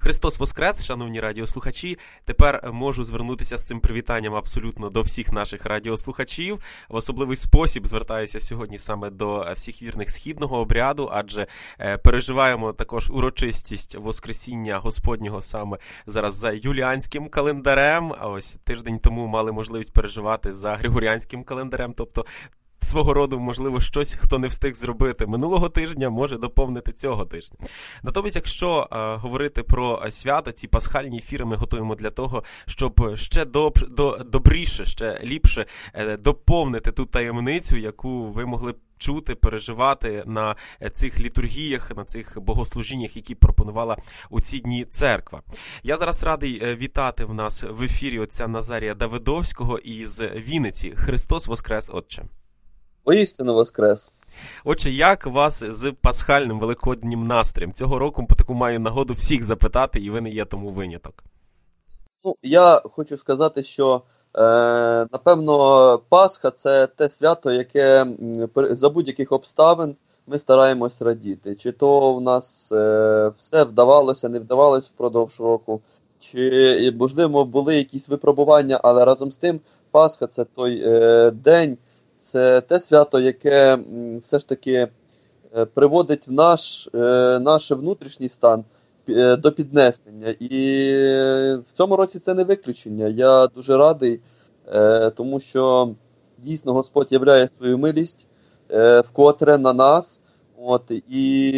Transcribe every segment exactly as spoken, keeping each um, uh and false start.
Христос Воскрес, шановні радіослухачі. Тепер можу звернутися з цим привітанням абсолютно до всіх наших радіослухачів. В особливий спосіб звертаюся сьогодні саме до всіх вірних східного обряду, адже переживаємо також урочистість Воскресіння Господнього саме зараз за юліанським календарем, а ось тиждень тому мали можливість переживати за григоріанським календарем, тобто свого роду, можливо, щось, хто не встиг зробити минулого тижня, може доповнити цього тижня. Натомість, якщо е, говорити про свята, ці пасхальні ефіри ми готуємо для того, щоб ще доб, до, добріше, ще ліпше е, доповнити ту таємницю, яку ви могли чути, переживати на цих літургіях, на цих богослужіннях, які пропонувала у ці дні церква. Я зараз радий вітати в нас в ефірі отця Назарія Давидовського із Вінниці. Христос Воскрес, Отче! Воістину Воскрес! Отже, як вас з пасхальним великоднім настроєм? Цього року по таку маю нагоду всіх запитати, і ви не є тому виняток. Ну, я хочу сказати, що, е, напевно, Пасха – це те свято, яке за будь-яких обставин ми стараємось радіти. Чи то в нас е, все вдавалося, не вдавалося впродовж року, чи, можливо, були якісь випробування, але разом з тим Пасха – це той е, день, це те свято, яке все ж таки приводить в наш, наш внутрішній стан до піднесення. І в цьому році це не виключення. Я дуже радий, тому що дійсно Господь являє свою милість вкотре на нас. От, і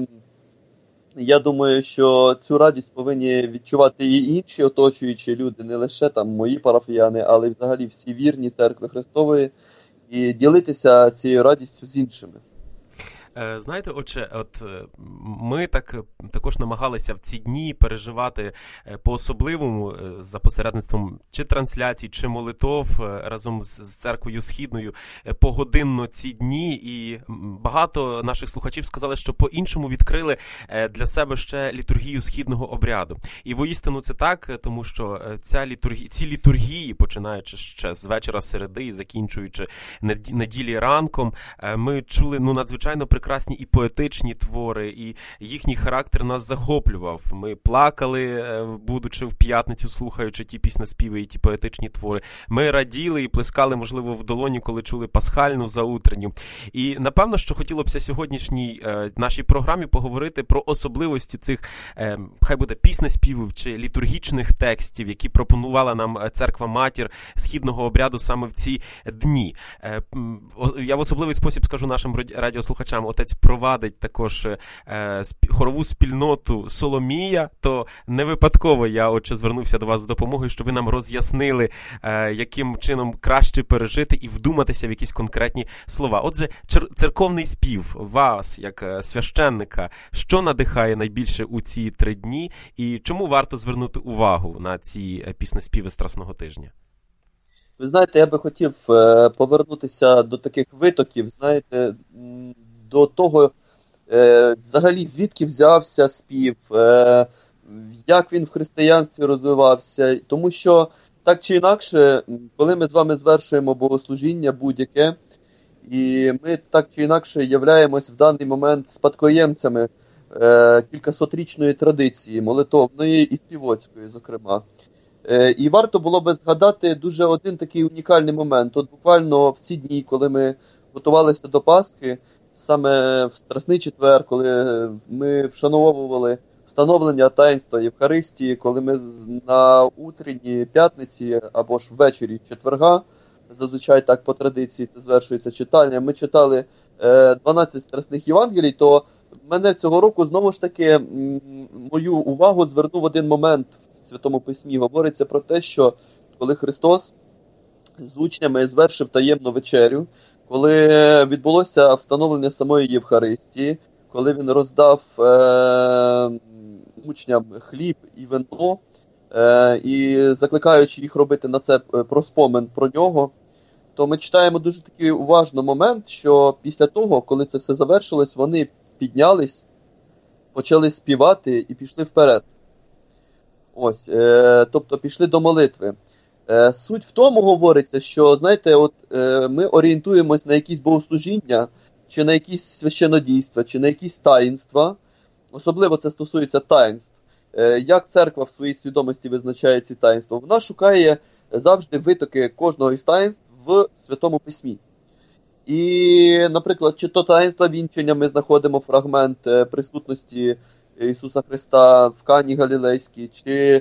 я думаю, що цю радість повинні відчувати і інші оточуючі люди, не лише там мої парафіяни, але й взагалі всі вірні Церкви Христової, і ділитися цією радістю з іншими. Знаєте, отче, от ми так також намагалися в ці дні переживати по-особливому за посередництвом чи трансляцій, чи молитов разом з Церквою Східною погодинно ці дні, і багато наших слухачів сказали, що по-іншому відкрили для себе ще літургію Східного обряду. І воістину це так, тому що ця літургія, ці літургії, починаючи ще з вечора середи і закінчуючи неділі ранком, ми чули ну надзвичайно прекрасні прекрасні і поетичні твори, і їхній характер нас захоплював. Ми плакали, будучи в п'ятницю, слухаючи ті піснеспіви і ті поетичні твори. Ми раділи і плескали, можливо, в долоні, коли чули пасхальну заутренню. І, напевно, що хотілося б сьогоднішній е, нашій програмі поговорити про особливості цих, е, хай буде, піснеспівів чи літургічних текстів, які пропонувала нам Церква-Матір Східного обряду саме в ці дні. Е, я в особливий спосіб скажу нашим радіослухачам, отець провадить також е, хорову спільноту Соломія, то не випадково я, отче, звернувся до вас з допомогою, щоб ви нам роз'яснили, е, яким чином краще пережити і вдуматися в якісь конкретні слова. Отже, цер- церковний спів вас, як священника, що надихає найбільше у ці три дні, і чому варто звернути увагу на ці піснеспіви Страсного тижня? Ви знаєте, я би хотів е, повернутися до таких витоків, знаєте, до того, е, взагалі, звідки взявся спів, е, як він в християнстві розвивався. Тому що, так чи інакше, коли ми з вами звершуємо богослужіння будь-яке, і ми так чи інакше являємось в даний момент спадкоємцями е, кількасотрічної традиції, молитовної і співоцької, зокрема. Е, і варто було би згадати дуже один такий унікальний момент. От буквально в ці дні, коли ми готувалися до Пасхи, саме в Страсний четвер, коли ми вшановували встановлення таїнства Євхаристії, коли ми на утренній п'ятниці або ж ввечері четверга, зазвичай так по традиції це звершується читання, ми читали дванадцять страсних Євангелій, то мене цього року знову ж таки мою увагу звернув один момент в Святому Письмі. Говориться про те, що коли Христос з учнями звершив таємну вечерю, коли відбулося встановлення самої Євхаристії, коли він роздав е, учням хліб і вино, е, і закликаючи їх робити на це про спомин про нього, то ми читаємо дуже такий уважно момент, що після того, коли це все завершилось, вони піднялись, почали співати і пішли вперед. Ось, е, тобто пішли до молитви. Е, суть в тому говориться, що, знаєте, от е, ми орієнтуємось на якісь богослужіння, чи на якісь священодійства, чи на якісь таїнства, особливо це стосується таїнств. Як церква в своїй свідомості визначає ці таїнства? Вона шукає завжди витоки кожного із таїнств в Святому Письмі. І, наприклад, чи то таїнства вінчення, ми знаходимо фрагмент присутності Ісуса Христа в Кані Галілейській, чи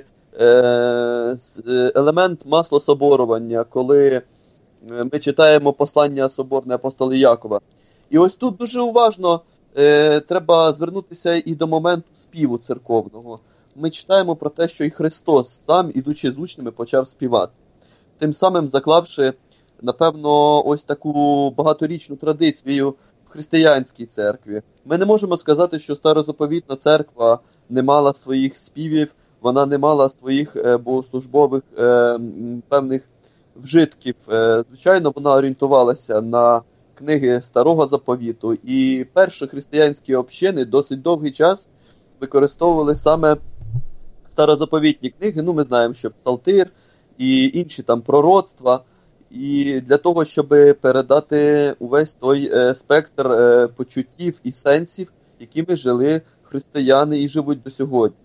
елемент маслособорування, коли ми читаємо послання соборне апостола Якова. І ось тут дуже уважно е, треба звернутися і до моменту співу церковного. Ми читаємо про те, що і Христос сам, ідучи з учнями, почав співати. Тим самим заклавши, напевно, ось таку багаторічну традицію в християнській церкві. Ми не можемо сказати, що старозаповітна церква не мала своїх співів, вона не мала своїх е, богослужбових е, певних вжитків. Е, звичайно, вона орієнтувалася на книги Старого Заповіту, і перші християнські общини досить довгий час використовували саме старозаповітні книги. Ну, ми знаємо, що Псалтир і інші там пророцтва, і для того, щоб передати увесь той е, спектр е, почуттів і сенсів, якими жили християни і живуть до сьогодні.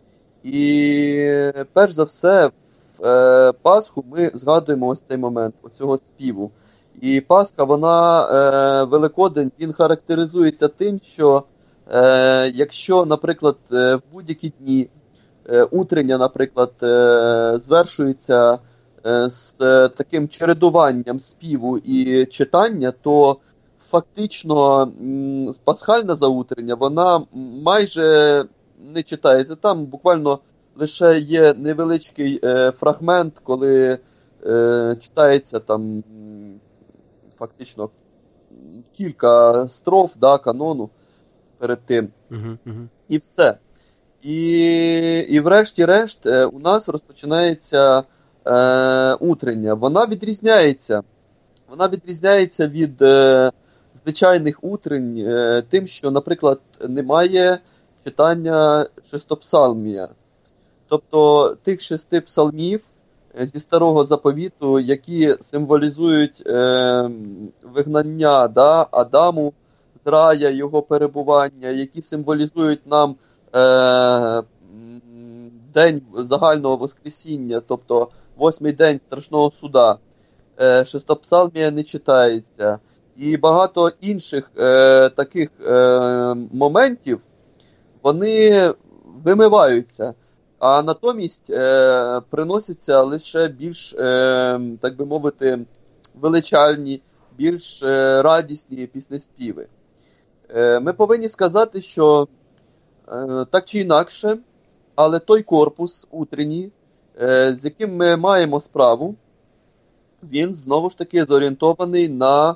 І перш за все, в е, Пасху ми згадуємо ось цей момент, оцього співу. І Пасха, вона, е, Великодень, він характеризується тим, що е, якщо, наприклад, в будь-які дні е, утрення, наприклад, е, звершується е, з таким чередуванням співу і читання, то фактично м, пасхальна заутрення, вона майже не читається. Там буквально лише є невеличкий е, фрагмент, коли е, читається там фактично кілька строф, да, канону перед тим. Uh-huh, uh-huh. І все. І, і врешті-решт у нас розпочинається е, утрення. Вона відрізняється. Вона відрізняється від е, звичайних утрень е, тим, що, наприклад, немає читання шестопсалмія. Тобто тих шести псалмів зі Старого Заповіту, які символізують е, вигнання, да, Адаму з рая, його перебування, які символізують нам е, день загального Воскресіння, тобто восьмий день страшного суда. Е, шестопсалмія не читається. І багато інших е, таких е, моментів, вони вимиваються. А натомість е, приносяться лише більш, е, так би мовити, величальні, більш е, радісні піснеспіви. Е, ми повинні сказати, що е, так чи інакше, але той корпус утренній, е, з яким ми маємо справу, він знову ж таки зорієнтований на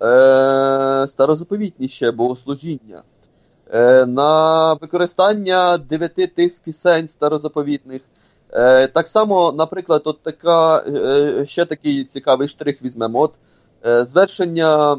е, старозаповітні ще богослужіння. На використання дев'яти тих пісень старозаповітних. Так само, наприклад, от така, ще такий цікавий штрих візьмемо. От звершення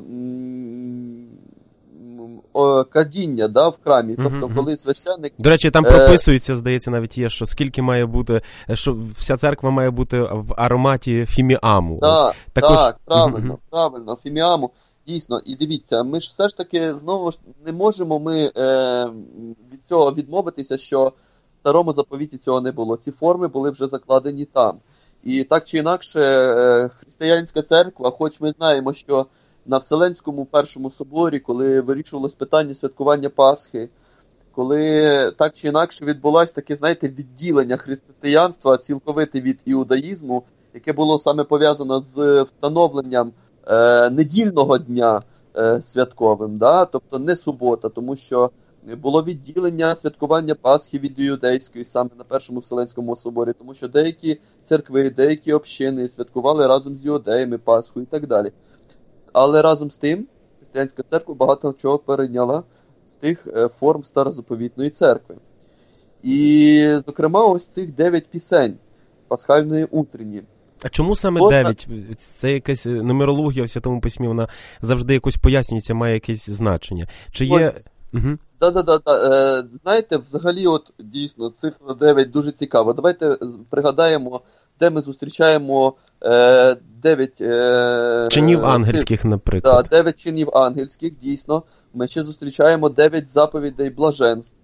кадіння, да, в храмі. Тобто, uh-huh. коли священник... До речі, там прописується, здається, навіть є, що скільки має бути, що вся церква має бути в ароматі фіміаму. Так, Також... так, правильно, uh-huh. правильно, фіміаму. Дійсно, і дивіться, ми ж все ж таки знову ж не можемо ми е, від цього відмовитися, що в Старому Заповіті цього не було. Ці форми були вже закладені там. І так чи інакше, е, християнська церква, хоч ми знаємо, що на Вселенському Першому соборі, коли вирішувалось питання святкування Пасхи, коли так чи інакше відбулось таке, знаєте, відділення християнства цілковите від іудаїзму, яке було саме пов'язано з встановленням Е, недільного дня е, святковим, да? Тобто не субота, тому що було відділення святкування Пасхи від іудейської саме на Першому Вселенському соборі, тому що деякі церкви, деякі общини святкували разом з іудеями Пасху і так далі. Але разом з тим християнська церква багато чого перейняла з тих е, форм старозаповітної церкви. І, зокрема, ось цих дев'ять пісень пасхальної утренні. А чому саме Можна... дев'ять? Це якась нумерологія в Святому Письмі, вона завжди якось пояснюється, має якесь значення. Чи є... Ось... Угу. Да-да-да. Е, знаєте, взагалі, от дійсно, цифра дев'ять дуже цікава. Давайте пригадаємо, де ми зустрічаємо е, дев'ять... Е, чинів ангельських, цифр. Наприклад. Да, дев'ять чинів ангельських, дійсно. Ми ще зустрічаємо дев'ять заповідей блаженств.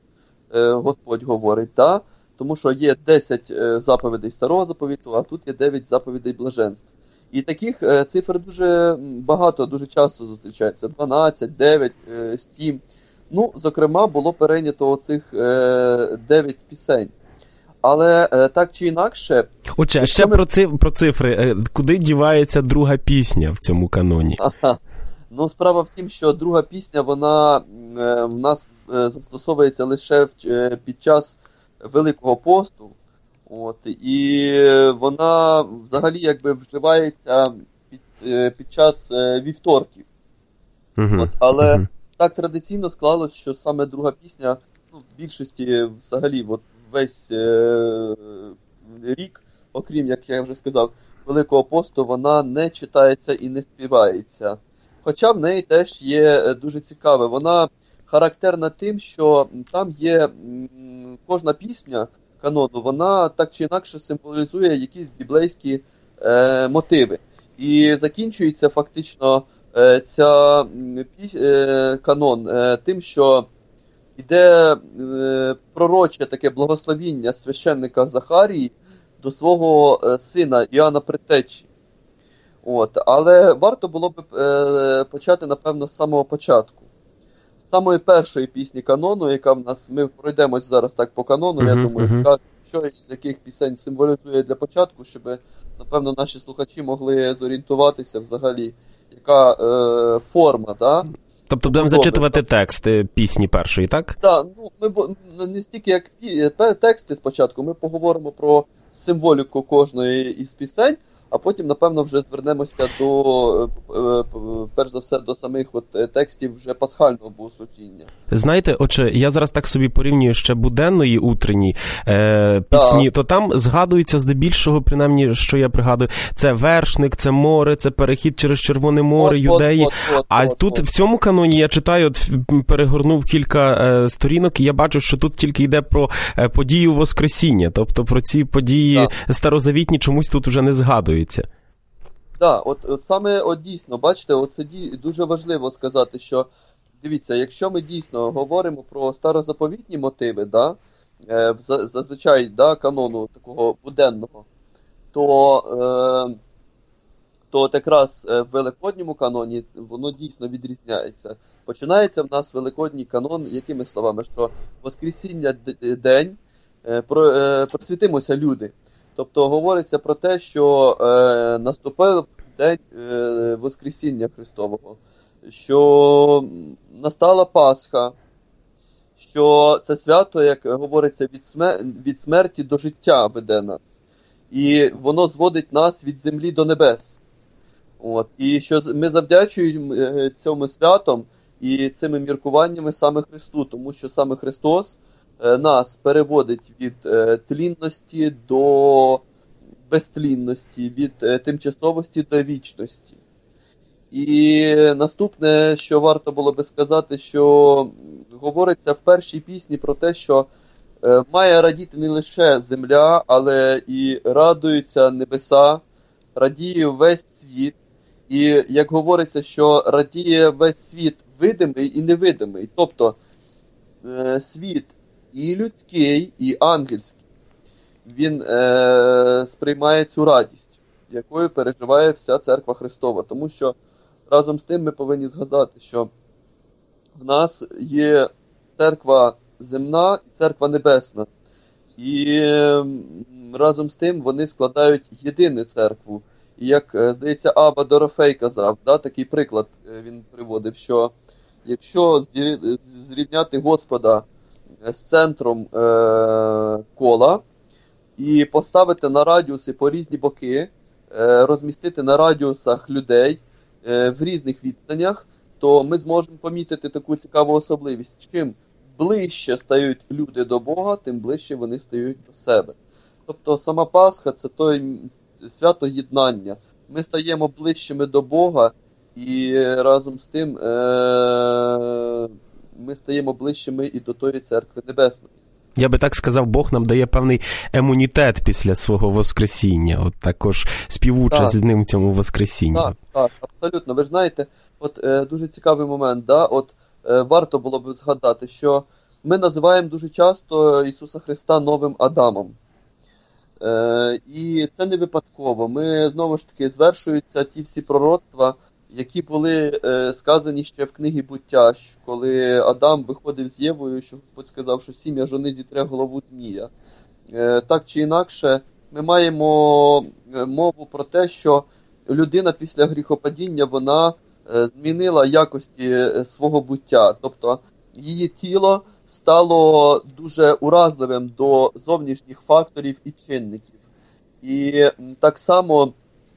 е, Господь говорить, да? Тому що є десять е, заповідей Старого Заповіту, а тут є дев'ять заповідей блаженств. І таких е, цифр дуже багато, дуже часто зустрічаються. дванадцять, дев'ять, е, сім. Ну, зокрема, було перейнято оцих е, дев'ять пісень. Але е, так чи інакше... Отже, а ще ми... про, циф... про цифри. Е, куди дівається друга пісня в цьому каноні? Ага. Ну, справа в тім, що друга пісня, вона е, в нас е, застосовується лише в, е, під час Великого посту. От, і вона взагалі якби вживається під, е, під час е, вівторків. Uh-huh. От, але uh-huh. так традиційно склалось, що саме друга пісня, ну, в більшості взагалі, от, весь е, рік, окрім, як я вже сказав, Великого посту, вона не читається і не співається. Хоча в неї теж є дуже цікаве. Вона характерна тим, що там є м, кожна пісня канону, вона так чи інакше символізує якісь біблейські е, мотиви. І закінчується фактично е, ця піс, е, канон е, тим, що іде е, пророче таке благословіння священника Захарії до свого е, сина Іоанна Предтечі. От. Але варто було б е, почати, напевно, з самого початку. З самої першої пісні канону, яка в нас, ми пройдемось зараз так по канону, uh-huh, я думаю, uh-huh. скажемо, що із яких пісень символізує для початку, щоб, напевно, наші слухачі могли зорієнтуватися взагалі, яка е, форма, так? Тобто будемо зачитувати тексти пісні першої, так? Так, ну, ми не стільки як тексти спочатку, ми поговоримо про символіку кожної із пісень, а потім, напевно, вже звернемося до, перш за все, до самих от текстів вже пасхального богослужіння. Знаєте, отже, я зараз так собі порівнюю ще буденної утренні е, пісні, да. То там згадується здебільшого, принаймні, що я пригадую, це вершник, це море, це перехід через Червоне море, от, юдеї. От, от, от, а от, тут от. В цьому каноні я читаю, от, перегорнув кілька е, сторінок, і я бачу, що тут тільки йде про е, подію Воскресіння, тобто про ці події да. старозавітні чомусь тут уже не згадують. Так, да, от, от саме от дійсно, бачите, от це дуже важливо сказати, що, дивіться, якщо ми дійсно говоримо про старозаповітні мотиви, да, е, зазвичай да, канону такого буденного, то, е, то от якраз в Великодньому каноні воно дійсно відрізняється. Починається в нас Великодній канон, якими словами, що Воскресіння день, е, про, е, просвітимося люди. Тобто говориться про те, що е, наступив день е, Воскресіння Христового, що настала Пасха, що це свято, як говориться, від, смер... від смерті до життя веде нас. І воно зводить нас від землі до небес. От. І що ми завдячуємо цьому святом і цими міркуваннями саме Христу, тому що саме Христос нас переводить від е, тлінності до безтлінності, від е, тимчасовості до вічності. І наступне, що варто було би сказати, що говориться в першій пісні про те, що е, має радіти не лише земля, але і радуються небеса, радіє весь світ. І як говориться, що радіє весь світ видимий і невидимий. Тобто е, світ і людський, і ангельський, він е, сприймає цю радість, якою переживає вся Церква Христова. Тому що разом з тим ми повинні згадати, що в нас є Церква земна і Церква небесна. І е, разом з тим вони складають єдину церкву. І як, здається, Аба Дорофей казав, да, такий приклад він приводив, що якщо зрівняти Господа з центром е, кола і поставити на радіуси по різні боки, е, розмістити на радіусах людей е, в різних відстанях, то ми зможемо помітити таку цікаву особливість. Чим ближче стають люди до Бога, тим ближче вони стають до себе. Тобто сама Пасха – це той свято єднання. Ми стаємо ближчими до Бога і разом з тим е- ми стаємо ближчими і до тої Церкви Небесної. Я би так сказав, Бог нам дає певний емунітет після свого Воскресіння, от також співучасть з ним в цьому Воскресінні. Так, так, абсолютно. Ви ж знаєте, от е, дуже цікавий момент, да? От е, варто було б згадати, що ми називаємо дуже часто Ісуса Христа новим Адамом. Е, і це не випадково. Ми, знову ж таки, звершуються ті всі пророцтва, які були е, сказані ще в книгі «Буття», коли Адам виходив з Євою, що Господь сказав, що сім'я жони зітре голову змія. Е, так чи інакше, ми маємо мову про те, що людина після гріхопадіння, вона е, змінила якості свого буття. Тобто, її тіло стало дуже уразливим до зовнішніх факторів і чинників. І так само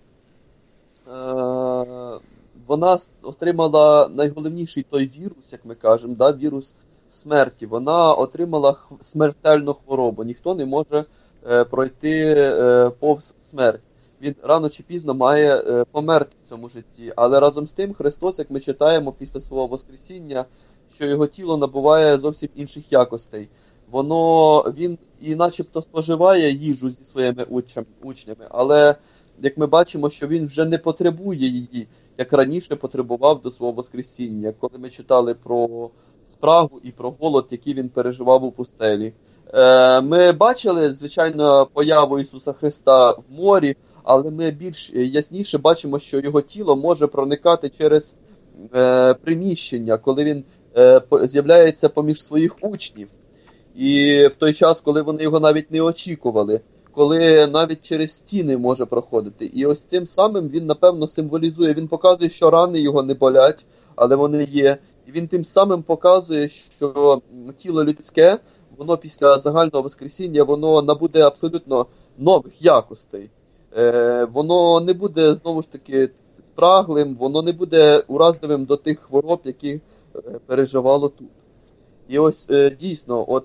е- вона отримала найголовніший той вірус, як ми кажемо, да, вірус смерті. Вона отримала смертельну хворобу. Ніхто не може е, пройти е, повз смерть. Він рано чи пізно має е, померти в цьому житті. Але разом з тим Христос, як ми читаємо після свого Воскресіння, що його тіло набуває зовсім інших якостей. Воно, він і начебто споживає їжу зі своїми учнями, але як ми бачимо, що він вже не потребує її, як раніше потребував до свого Воскресіння, коли ми читали про спрагу і про голод, який він переживав у пустелі. Е, ми бачили, звичайно, появу Ісуса Христа в морі, але ми більш ясніше бачимо, що його тіло може проникати через е, приміщення, коли він е, з'являється поміж своїх учнів. І в той час, коли вони його навіть не очікували, коли навіть через стіни може проходити. І ось цим самим він, напевно, символізує, він показує, що рани його не болять, але вони є. І він тим самим показує, що тіло людське, воно після загального Воскресіння, воно набуде абсолютно нових якостей. Е, воно не буде, знову ж таки, спраглим, воно не буде уразливим до тих хвороб, які е, переживало тут. І ось е, дійсно, от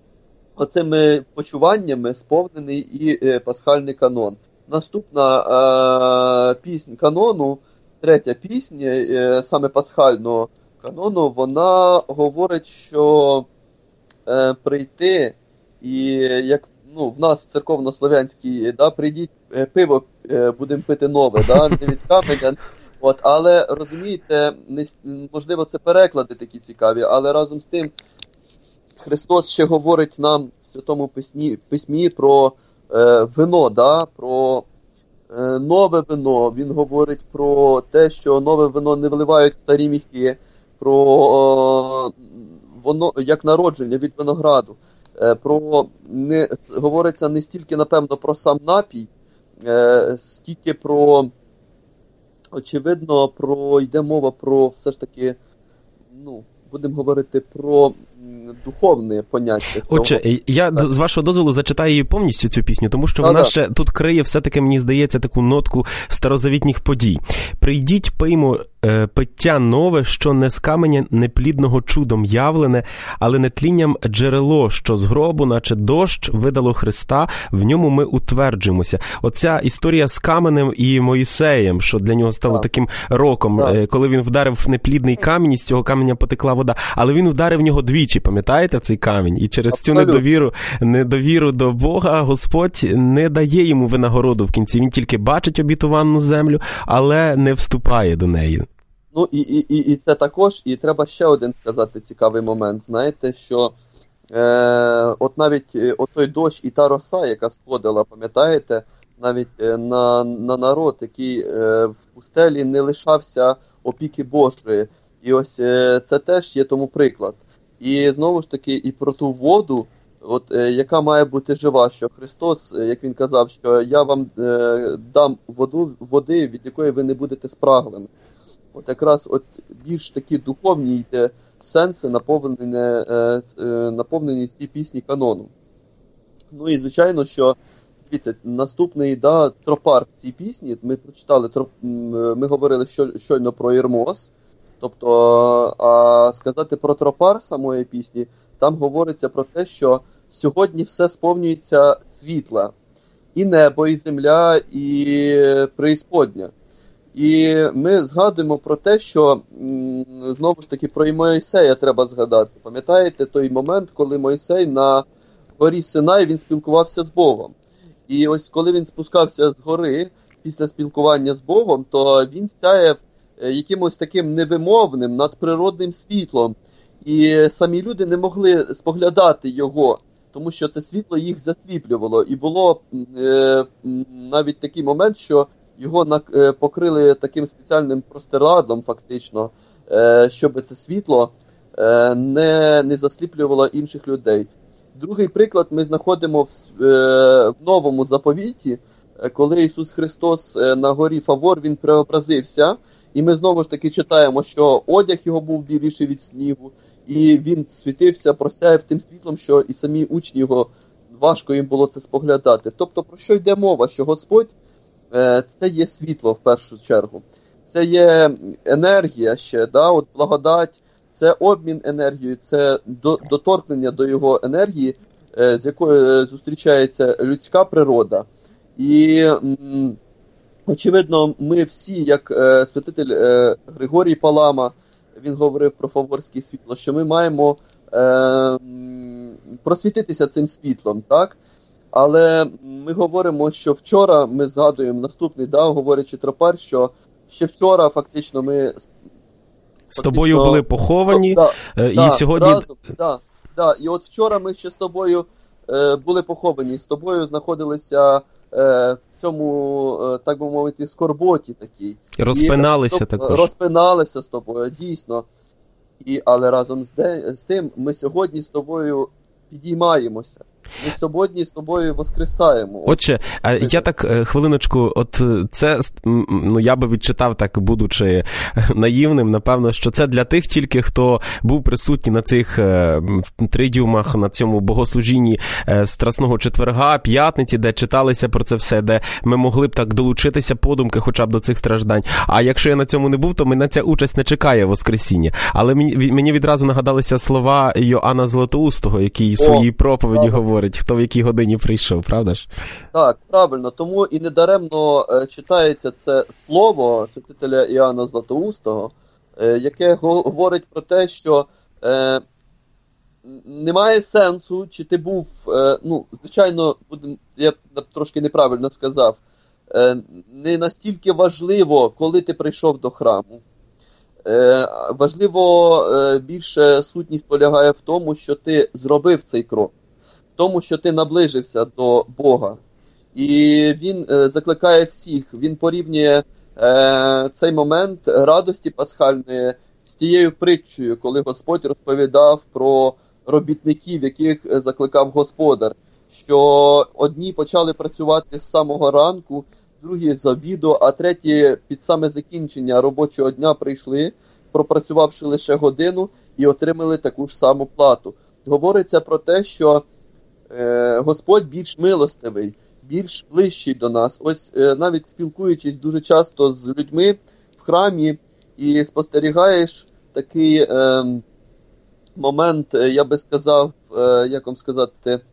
оцими почуваннями сповнений і е, пасхальний канон. Наступна е, пісня канону, третя пісня, е, саме пасхального канону, вона говорить, що е, прийти і як ну, в нас церковно-слов'янській, да, прийдіть, е, пиво е, будемо пити нове, да, не від каменя. От, але розумієте, не, можливо, це переклади такі цікаві, але разом з тим Христос ще говорить нам в Святому Письмі, письмі про е, вино, да, про е, нове вино. Він говорить про те, що нове вино не вливають в старі міхи, про е, воно як народження від винограду. Е, про не говориться не стільки, напевно, про сам напій, е, скільки про, очевидно, про йде мова про все ж таки, ну, будемо говорити про духовне поняття цього. Отже, я так. з вашого дозволу зачитаю її повністю, цю пісню, тому що а, вона да. ще тут криє все-таки, мені здається, таку нотку старозавітніх подій. «Прийдіть, пиймо е, пиття нове, що не з каменя неплідного чудом явлене, але не тлінням джерело, що з гробу, наче дощ, видало Христа, в ньому ми утверджуємося». Оця історія з каменем і Моїсеєм, що для нього стало так. таким роком, так. коли він вдарив в неплідний камінь, і з цього каменя потекла вода, але він вдарив в нього двічі, пам'ятаєте цей камінь? І через Абсолютно. цю недовіру, недовіру до Бога Господь не дає йому винагороду в кінці. Він тільки бачить обітовану землю, але не вступає до неї. Ну і, і, і, і це також, і треба ще один сказати цікавий момент. Знаєте, що е, от навіть от той дощ і та роса, яка сходила, пам'ятаєте, навіть е, на, на народ, який е, в пустелі не лишався опіки Божої. І ось е, це теж є тому приклад. І знову ж таки, і про ту воду, от, е, яка має бути жива, що Христос, е, як він казав, що я вам е, дам воду, води, від якої ви не будете спраглими. От якраз от більш такі духовні йде сенси, наповнені, е, е, наповнені ці пісні канону. Ну і звичайно, що дивіться, наступний да, тропар в цій пісні, ми прочитали, троп, ми говорили що, щойно про Єрмос. Тобто, а сказати про тропар самої пісні, там говориться про те, що сьогодні все сповнюється світла. І небо, і земля, і преісподня. І ми згадуємо про те, що, знову ж таки, про Мойсея треба згадати. Пам'ятаєте той момент, коли Мойсей на горі Синай, він спілкувався з Богом. І ось коли він спускався з гори, після спілкування з Богом, то він сяяв якимось таким невимовним, надприродним світлом. і самі люди не могли споглядати його, тому що це світло їх засліплювало. І було е, навіть такий момент, що його на, е, покрили таким спеціальним простирадлом, фактично, е, щоб це світло е, не, не засліплювало інших людей. Другий приклад ми знаходимо в, е, в Новому заповіті, коли Ісус Христос на горі Фавор, Він преобразився, і ми знову ж таки читаємо, що одяг його був біліший від снігу, і він світився, просяяв тим світлом, що і самі учні його, важко їм було це споглядати. Тобто, про що йде мова? Що Господь е, – це є світло в першу чергу. Це є енергія ще, да? От благодать, це обмін енергією, це до, доторкнення до його енергії, е, з якою зустрічається людська природа. І, м, очевидно, ми всі, як е, святитель е, Григорій Палама, він говорив про фаворське світло, що ми маємо е, просвітитися цим світлом, так? Але ми говоримо, що вчора, ми згадуємо наступний, да, говорячи тропар, що ще вчора фактично ми... З фактично, тобою були поховані, да, і да, сьогодні... Разом, да, да, і от вчора ми ще з тобою е, були поховані, з тобою знаходилися в цьому, так би мовити, скорботі такій. Розпиналися і, також. Розпиналися з тобою, дійсно. І, але разом з, де, з тим ми сьогодні з тобою підіймаємося. Ми сьогодні з тобою воскресаємо. Отже, я так, хвилиночку, от це, ну, я би відчитав, так, будучи наївним, напевно, що це для тих тільки, хто був присутній на цих тридіумах, на цьому богослужінні Страсного четверга, п'ятниці, де читалися про це все, де ми могли б так долучитися подумки хоча б до цих страждань. А якщо я на цьому не був, то мене ця участь не чекає воскресіння. Але мені, мені відразу нагадалися слова Йоанна Златоустого, який в своїй проповіді говорить, хто в якій годині прийшов, правда ж? Так, правильно. Тому і недаремно е, читається це слово святителя Іоанна Златоустого, е, яке говорить про те, що е, немає сенсу, чи ти був, е, ну, звичайно, будем, я трошки неправильно сказав, е, не настільки важливо, коли ти прийшов до храму. Е, важливо, е, більше сутність полягає в тому, що ти зробив цей крок. Тому, що ти наближився до Бога. І він е, закликає всіх, він порівнює е, цей момент радості пасхальної з тією притчею, коли Господь розповідав про робітників, яких закликав Господар, що одні почали працювати з самого ранку, другі з обіду, а треті під саме закінчення робочого дня прийшли, пропрацювавши лише годину, і отримали таку ж саму плату. Говориться про те, що Господь більш милостивий, більш ближчий до нас. Ось навіть спілкуючись дуже часто з людьми в храмі і спостерігаєш такий е, момент, я би сказав, е, як вам сказати, е,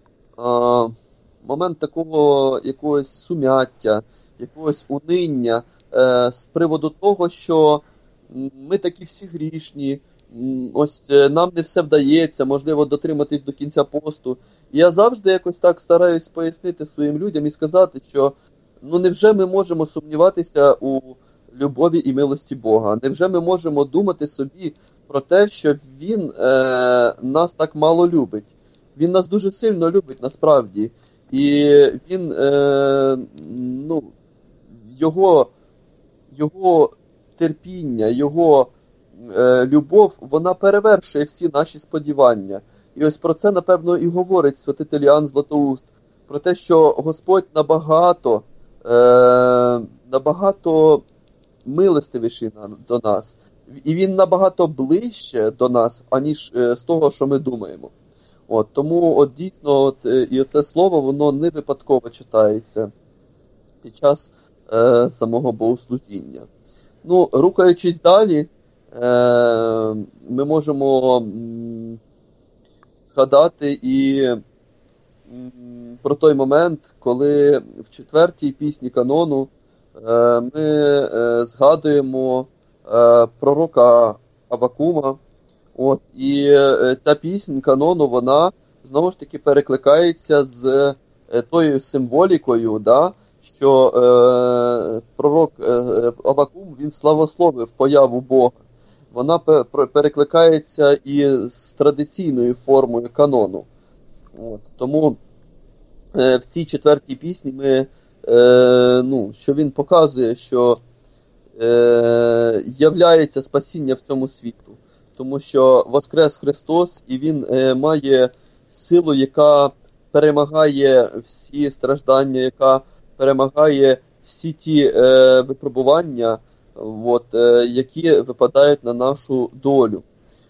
момент такого якогось сумяття, якогось униння е, з приводу того, що ми такі всі грішні, ось нам не все вдається, можливо, дотриматись до кінця посту. І я завжди якось так стараюсь пояснити своїм людям і сказати, що ну невже ми можемо сумніватися у любові і милості Бога? Невже ми можемо думати собі про те, що Він е, нас так мало любить? Він нас дуже сильно любить насправді. І Він, е, ну, його, його терпіння, його любов, вона перевершує всі наші сподівання. І ось про це, напевно, і говорить святитель Іоанн Златоуст. Про те, що Господь набагато, е, набагато милостивіший до нас. І Він набагато ближче до нас, аніж е, з того, що ми думаємо. От, тому от, дійсно, от, і оце слово, воно не випадково читається під час е, самого богослужіння. Ну, рухаючись далі, ми можемо згадати і про той момент, коли в четвертій пісні канону ми згадуємо пророка Авакума. От, і ця пісня канону, вона знову ж таки перекликається з тою символікою, да, що е, пророк е, Авакум, він славословив появу Бога. вона перекликається і з традиційною формою канону. От. Тому е, в цій четвертій пісні ми, е, ну, що він показує, що е, являється спасіння в цьому світу. Тому що воскрес Христос, і він е, має силу, яка перемагає всі страждання, яка перемагає всі ті е, випробування, от, е, які випадають на нашу долю.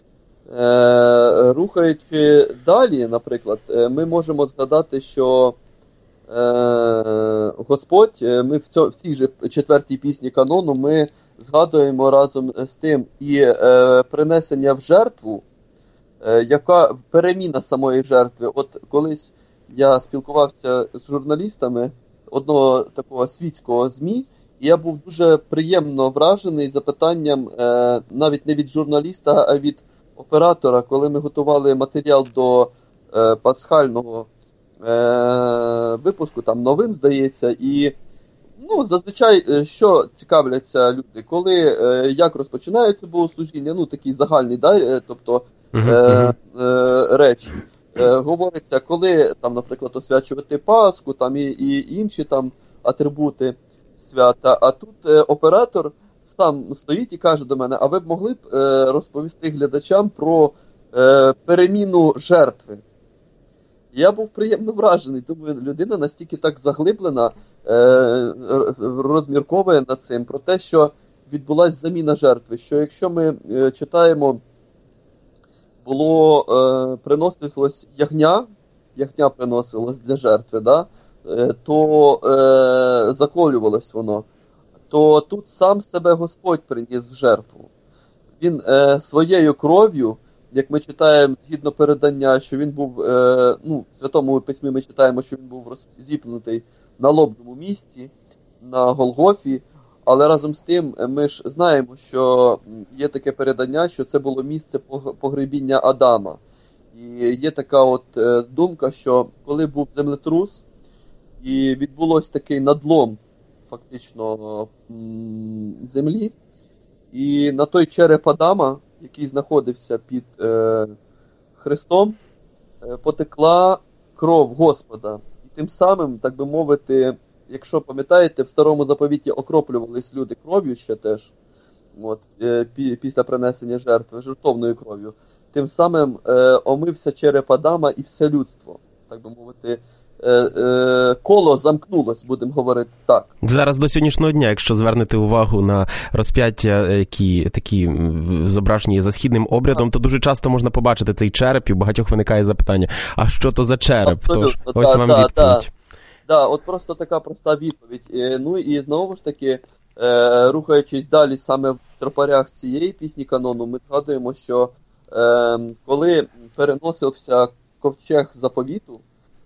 Е, рухаючи далі, наприклад, е, ми можемо згадати, що е, Господь, е, ми в, цьо, в цій же четвертій пісні канону, ми згадуємо разом з тим і е, принесення в жертву, е, яка переміна самої жертви. От колись я спілкувався з журналістами одного такого світського ЗМІ, і я був дуже приємно вражений запитанням е, навіть не від журналіста, а від оператора, коли ми готували матеріал до е, пасхального е, випуску, там новин, здається, і ну, зазвичай, що цікавляться люди, коли, е, як розпочинається богослужіння, ну, такий загальний, да, тобто е, е, речі. Е, говориться, коли, там, наприклад, освячувати Пасху, там, і, і інші там атрибути свята, а тут е, оператор сам стоїть і каже до мене, а ви б могли б е, розповісти глядачам про е, переміну жертви? Я був приємно вражений, тому людина настільки так заглиблена, е, розмірковує над цим, про те, що відбулася заміна жертви, що якщо ми е, читаємо, було, е, приносилось ягня, ягня приносилось для жертви, да? е, то е, заколювалось воно, то тут сам себе Господь приніс в жертву. Він е, своєю кров'ю, як ми читаємо згідно передання, що він був, е, ну, в Святому Письмі ми читаємо, що він був роззіпнутий на лобному місці, на Голгофі, але разом з тим ми ж знаємо, що є таке передання, що це було місце погребіння Адама. І є така от е, думка, що коли був землетрус, і відбулось такий надлом, фактично, землі, і на той череп Адама, який знаходився під е, Христом, е, потекла кров Господа. І тим самим, так би мовити, якщо пам'ятаєте, в Старому Заповіті окроплювались люди кров'ю ще теж, от, е, пі, після принесення жертви, жертовною кров'ю. Тим самим е, омився череп Адама і все людство, так би мовити, Е, е, коло замкнулось, будемо говорити так. Зараз до сьогоднішнього дня, якщо звернете увагу на розп'яття, які такі зображені за східним обрядом, то дуже часто можна побачити цей череп, і у багатьох виникає запитання, а що то за череп? Тож, ось да, вам да, відповідь. Да, да, от просто така проста відповідь. Е, ну і знову ж таки, е, рухаючись далі саме в тропарях цієї пісні канону, ми згадуємо, що е, коли переносився ковчег заповіту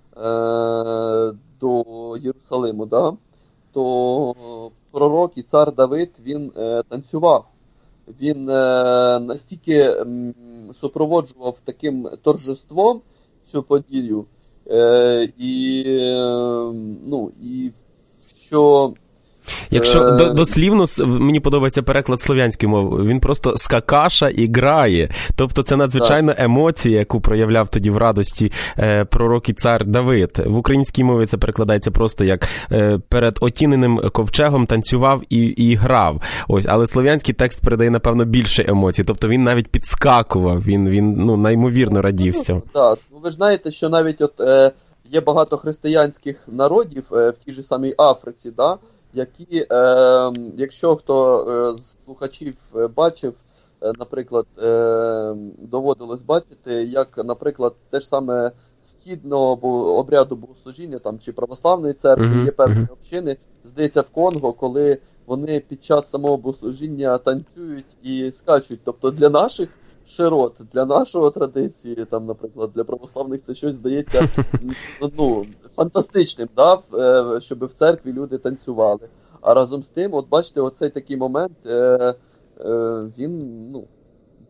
до Єрусалиму, да, то пророк і цар Давид, він е, танцював. Він е, настільки м, супроводжував таким торжеством цю подію, е, і, е, ну, і що... Якщо до, дослівно, мені подобається переклад слов'янської мови, він просто скакаша і грає. Тобто це надзвичайна емоція, яку проявляв тоді в радості е, пророк і цар Давид. В українській мові це перекладається просто як е, перед отіненим ковчегом танцював і, і грав. Ось, але слов'янський текст передає, напевно, більше емоцій. Тобто він навіть підскакував, він, він ну, неймовірно радів цьому. Так, ви ж знаєте, що навіть от, е, є багато християнських народів е, в тій же самій Африці, да, які, е, якщо хто е, з слухачів бачив, е, наприклад, е, доводилось бачити, як, наприклад, те ж саме східного обряду богослужіння, там, чи православної церкви, mm-hmm. є певні общини, здається, в Конго, коли вони під час самого богослужіння танцюють і скачуть. Тобто для наших широт, для нашої традиції, там, наприклад, для православних це щось здається ну, фантастичним, да? Щоб в церкві люди танцювали. А разом з тим, от бачите, оцей такий момент, е, е, він, ну,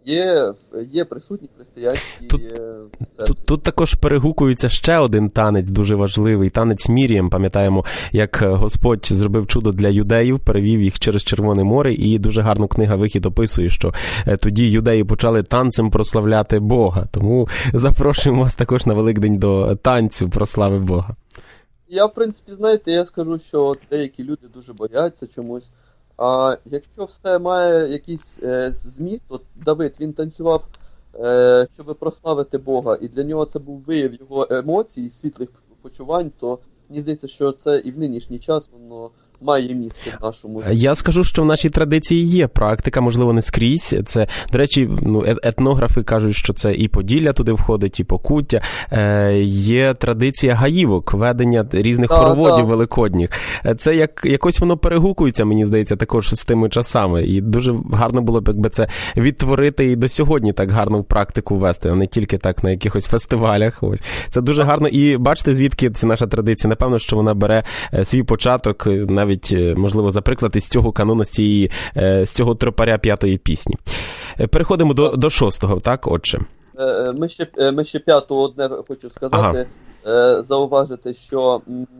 є, є присутні християнські тут, церкви. Тут, тут також перегукується ще один танець дуже важливий, танець Міріям. Пам'ятаємо, як Господь зробив чудо для юдеїв, перевів їх через Червоне море, і дуже гарно книга «Вихід» описує, що тоді юдеї почали танцем прославляти Бога. Тому запрошуємо вас також на Великдень до танцю прослави Бога. Я, в принципі, знаєте, я скажу, що деякі люди дуже бояться чомусь. А якщо все має якийсь е, зміст, от Давид, він танцював, е, щоб прославити Бога, і для нього це був вияв його емоцій, світлих почувань, то мені здається, що це і в нинішній час воно має місце в нашому житті. Я скажу, що в нашій традиції є практика, можливо, не скрізь. Це, до речі, ну, етнографи кажуть, що це і Поділля туди входить, і Покуття. Е, є традиція гаївок, ведення різних да, хороводів да. великодніх. Це як, якось воно перегукується, мені здається, також з тими часами. І дуже гарно було б, якби це відтворити і до сьогодні так гарно в практику ввести, а не тільки так на якихось фестивалях. Ось. Це дуже гарно. І бачите, звідки ця наша традиція. Напевно, що вона бере свій початок навіть, можливо, за приклад із цього канону, з, цієї, з цього тропаря п'ятої пісні. Переходимо до, до шостого, так, отче? Ми ще, ми ще п'яту одне хочу сказати, ага. зауважити, що,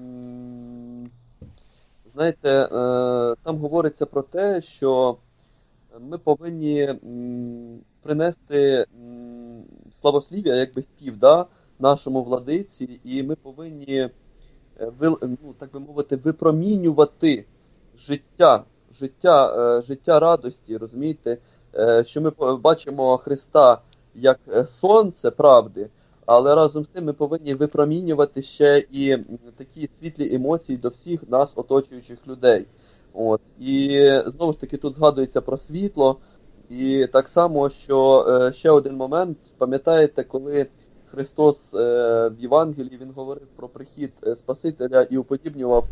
знаєте, там говориться про те, що ми повинні принести славослів'я, якби спів, да, нашому владиці, і ми повинні, ну, так би мовити, випромінювати життя, життя, життя радості, розумієте, що ми бачимо Христа як сонце правди, але разом з тим ми повинні випромінювати ще і такі світлі емоції до всіх нас оточуючих людей. От. І знову ж таки тут згадується про світло, і так само, що ще один момент, пам'ятаєте, коли Христос в Євангелії, він говорив про прихід Спасителя і уподібнював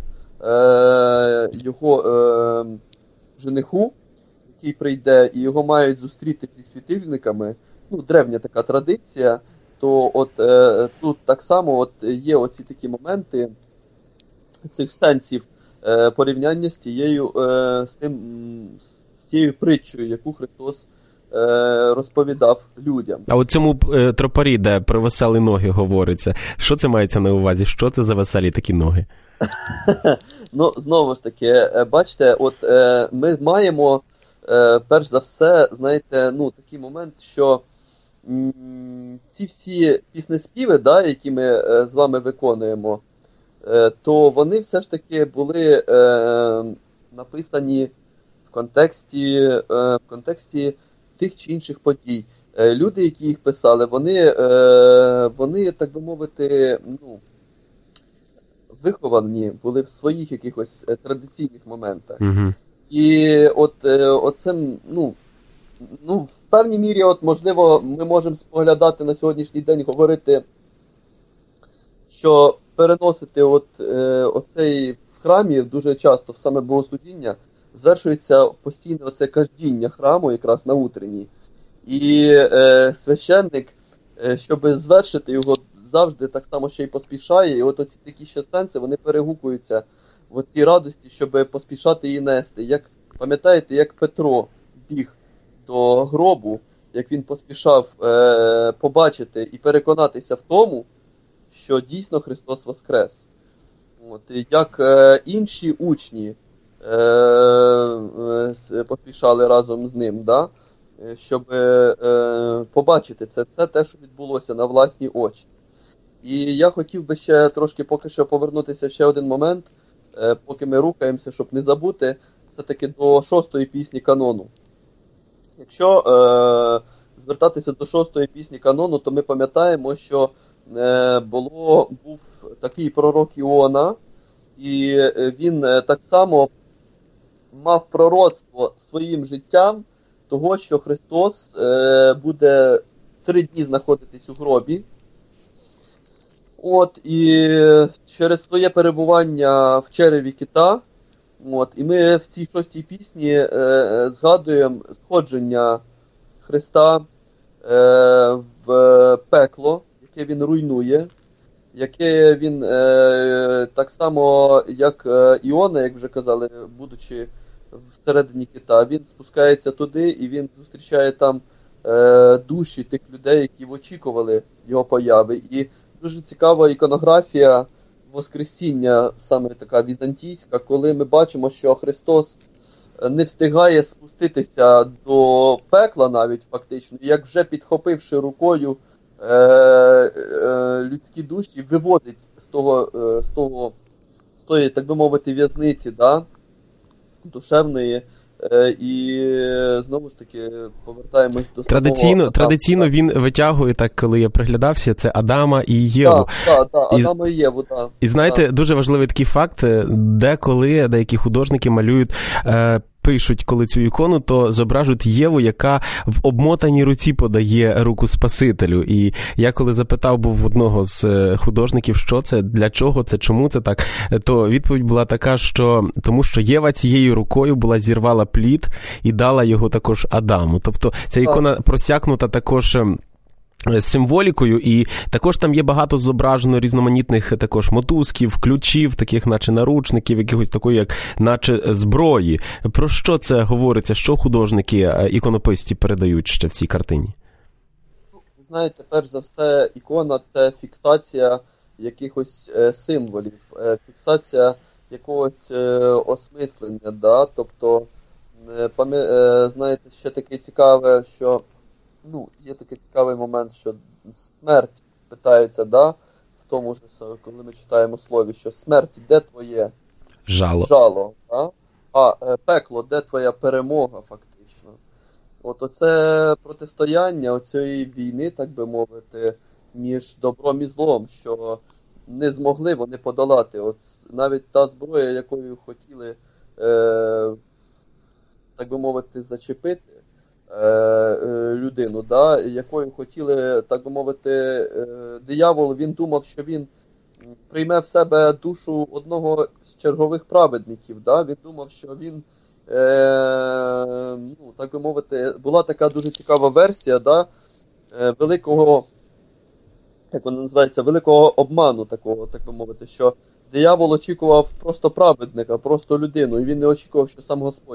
його жениху, який прийде, і його мають зустріти ці світильниками. Ну, древня така традиція, то от е, тут так само от є оці такі моменти цих сенсів е, порівняння з тією, е, з тим, з тією притчею, яку Христос е, розповідав людям. А у цьому е, тропарі, де про веселі ноги говориться, що це мається на увазі? Що це за веселі такі ноги? Ну, знову ж таки, бачите, от е, ми маємо, е, перш за все, знаєте, ну, такий момент, що м- ці всі піснеспіви, да, які ми е, з вами виконуємо, е, то вони все ж таки були е, написані в контексті, е, в контексті тих чи інших подій. Е, люди, які їх писали, вони, е, вони так би мовити, ну, виховані були в своїх якихось традиційних моментах. Mm-hmm. І от оцим, ну, ну, в певній мірі, от, можливо, ми можемо споглядати на сьогоднішній день, говорити, що переносити от, е, оцей в храмі дуже часто в саме богослужіння звершується постійно оце каждіння храму якраз на утренній. І е, священник, е, щоб звершити його, завжди так само ще й поспішає, і от оці такі ще сенси, вони перегукуються в цій радості, щоб поспішати її нести. Як, пам'ятаєте, як Петро біг до гробу, як він поспішав е, побачити і переконатися в тому, що дійсно Христос воскрес. От, і як е, інші учні е, е, поспішали разом з ним, да? Щоб е, побачити це, це те, що відбулося на власні очі. І я хотів би ще трошки поки що повернутися ще один момент, е, поки ми рухаємося, щоб не забути, все-таки до шостої пісні канону. Якщо е, звертатися до шостої пісні канону, то ми пам'ятаємо, що е, було, був такий пророк Іона, і він е, так само мав пророцтво своїм життям того, що Христос е, буде три дні знаходитись у гробі. От, і через своє перебування в череві кита, от, і ми в цій шостій пісні е, згадуємо сходження Христа е, в пекло, яке він руйнує, яке він е, так само, як Іона, як вже казали, будучи всередині кита, він спускається туди і він зустрічає там е, душі тих людей, які очікували його появи. І дуже цікава іконографія Воскресіння, саме така візантійська, коли ми бачимо, що Христос не встигає спуститися до пекла навіть фактично, як вже підхопивши рукою е, е, людські душі, виводить з того, е, з того, з тої, так би мовити, в'язниці, да, душевної, е, і знову ж таки повертаємось до традиційно, самого... Традиційно так, він витягує, так, коли я приглядався, це Адама і Єву. Так, так, так, і, Адама і Єву, так. І знаєте, так. дуже важливий такий факт, деколи деякі художники малюють, е, пишуть, коли цю ікону, то зображують Єву, яка в обмотаній руці подає руку Спасителю. І я коли запитав був в одного з художників, що це, для чого це, чому це так, то відповідь була така, що тому що Єва цією рукою була зірвала плід і дала його також Адаму. Тобто ця ікона просякнута також символікою, і також там є багато зображено різноманітних також мотузків, ключів, таких наче наручників, якихось такої, як наче зброї. Про що це говориться? Що художники, іконописці передають ще в цій картині? Ви знаєте, перш за все, ікона – це фіксація якихось е, символів, е, фіксація якогось е, осмислення, да? Тобто, е, пам'я... е, знаєте, ще таке цікаве, що ну, є такий цікавий момент, що смерть питається, да, в тому ж, коли ми читаємо слові, що смерть, де твоє жало, жало да? А е, пекло, де твоя перемога, фактично. От оце протистояння оцієї війни, так би мовити, між добром і злом, що не змогли вони подолати. От навіть та зброя, якою хотіли, е, так би мовити, зачепити людину, да, якою хотіли, так би мовити, диявол, він думав, що він прийме в себе душу одного з чергових праведників, да, він думав, що він, е, ну, так би мовити, була така дуже цікава версія, да, великого, як вона називається, великого обману такого, так би мовити, що диявол очікував просто праведника, просто людину, і він не очікував, що сам Господь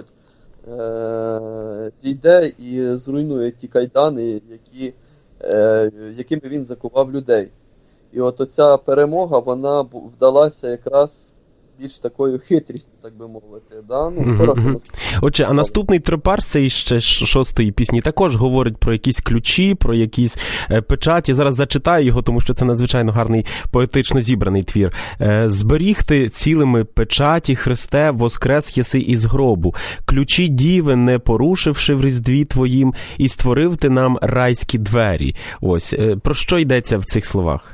зійде і зруйнує ті кайдани, які, е, якими він закував людей. І от оця перемога, вона вдалася якраз більш такою хитрістю, так би мовити. Да? Ну, в хорошому. Отже, а наступний тропар з цієї ще шостої пісні також говорить про якісь ключі, про якісь печаті. Зараз зачитаю його, тому що це надзвичайно гарний поетично зібраний твір. «Зберігти цілими печаті, Христе, воскрес єси із гробу. Ключі діви, не порушивши в різдві твоїм, і створив ти нам райські двері». Ось, про що йдеться в цих словах?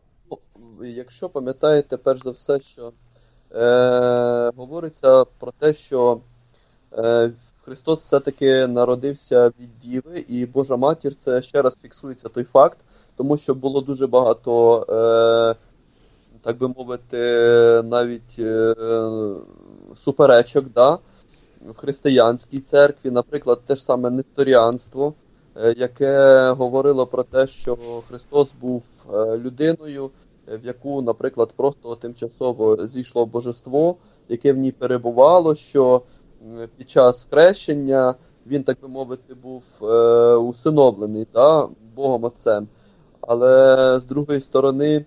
Якщо пам'ятаєте, перш за все, що Е, говориться про те, що е, Христос все-таки народився від Діви, і Божа Матір, це ще раз фіксується той факт, тому що було дуже багато, е, так би мовити, навіть е, суперечок, да, в християнській церкві, наприклад, те ж саме несторіанство, е, яке говорило про те, що Христос був е, людиною, в яку, наприклад, просто тимчасово зійшло божество, яке в ній перебувало, що під час хрещення він, так би мовити, був е, усиновлений, да, Богом Отцем. Але, з другої сторони,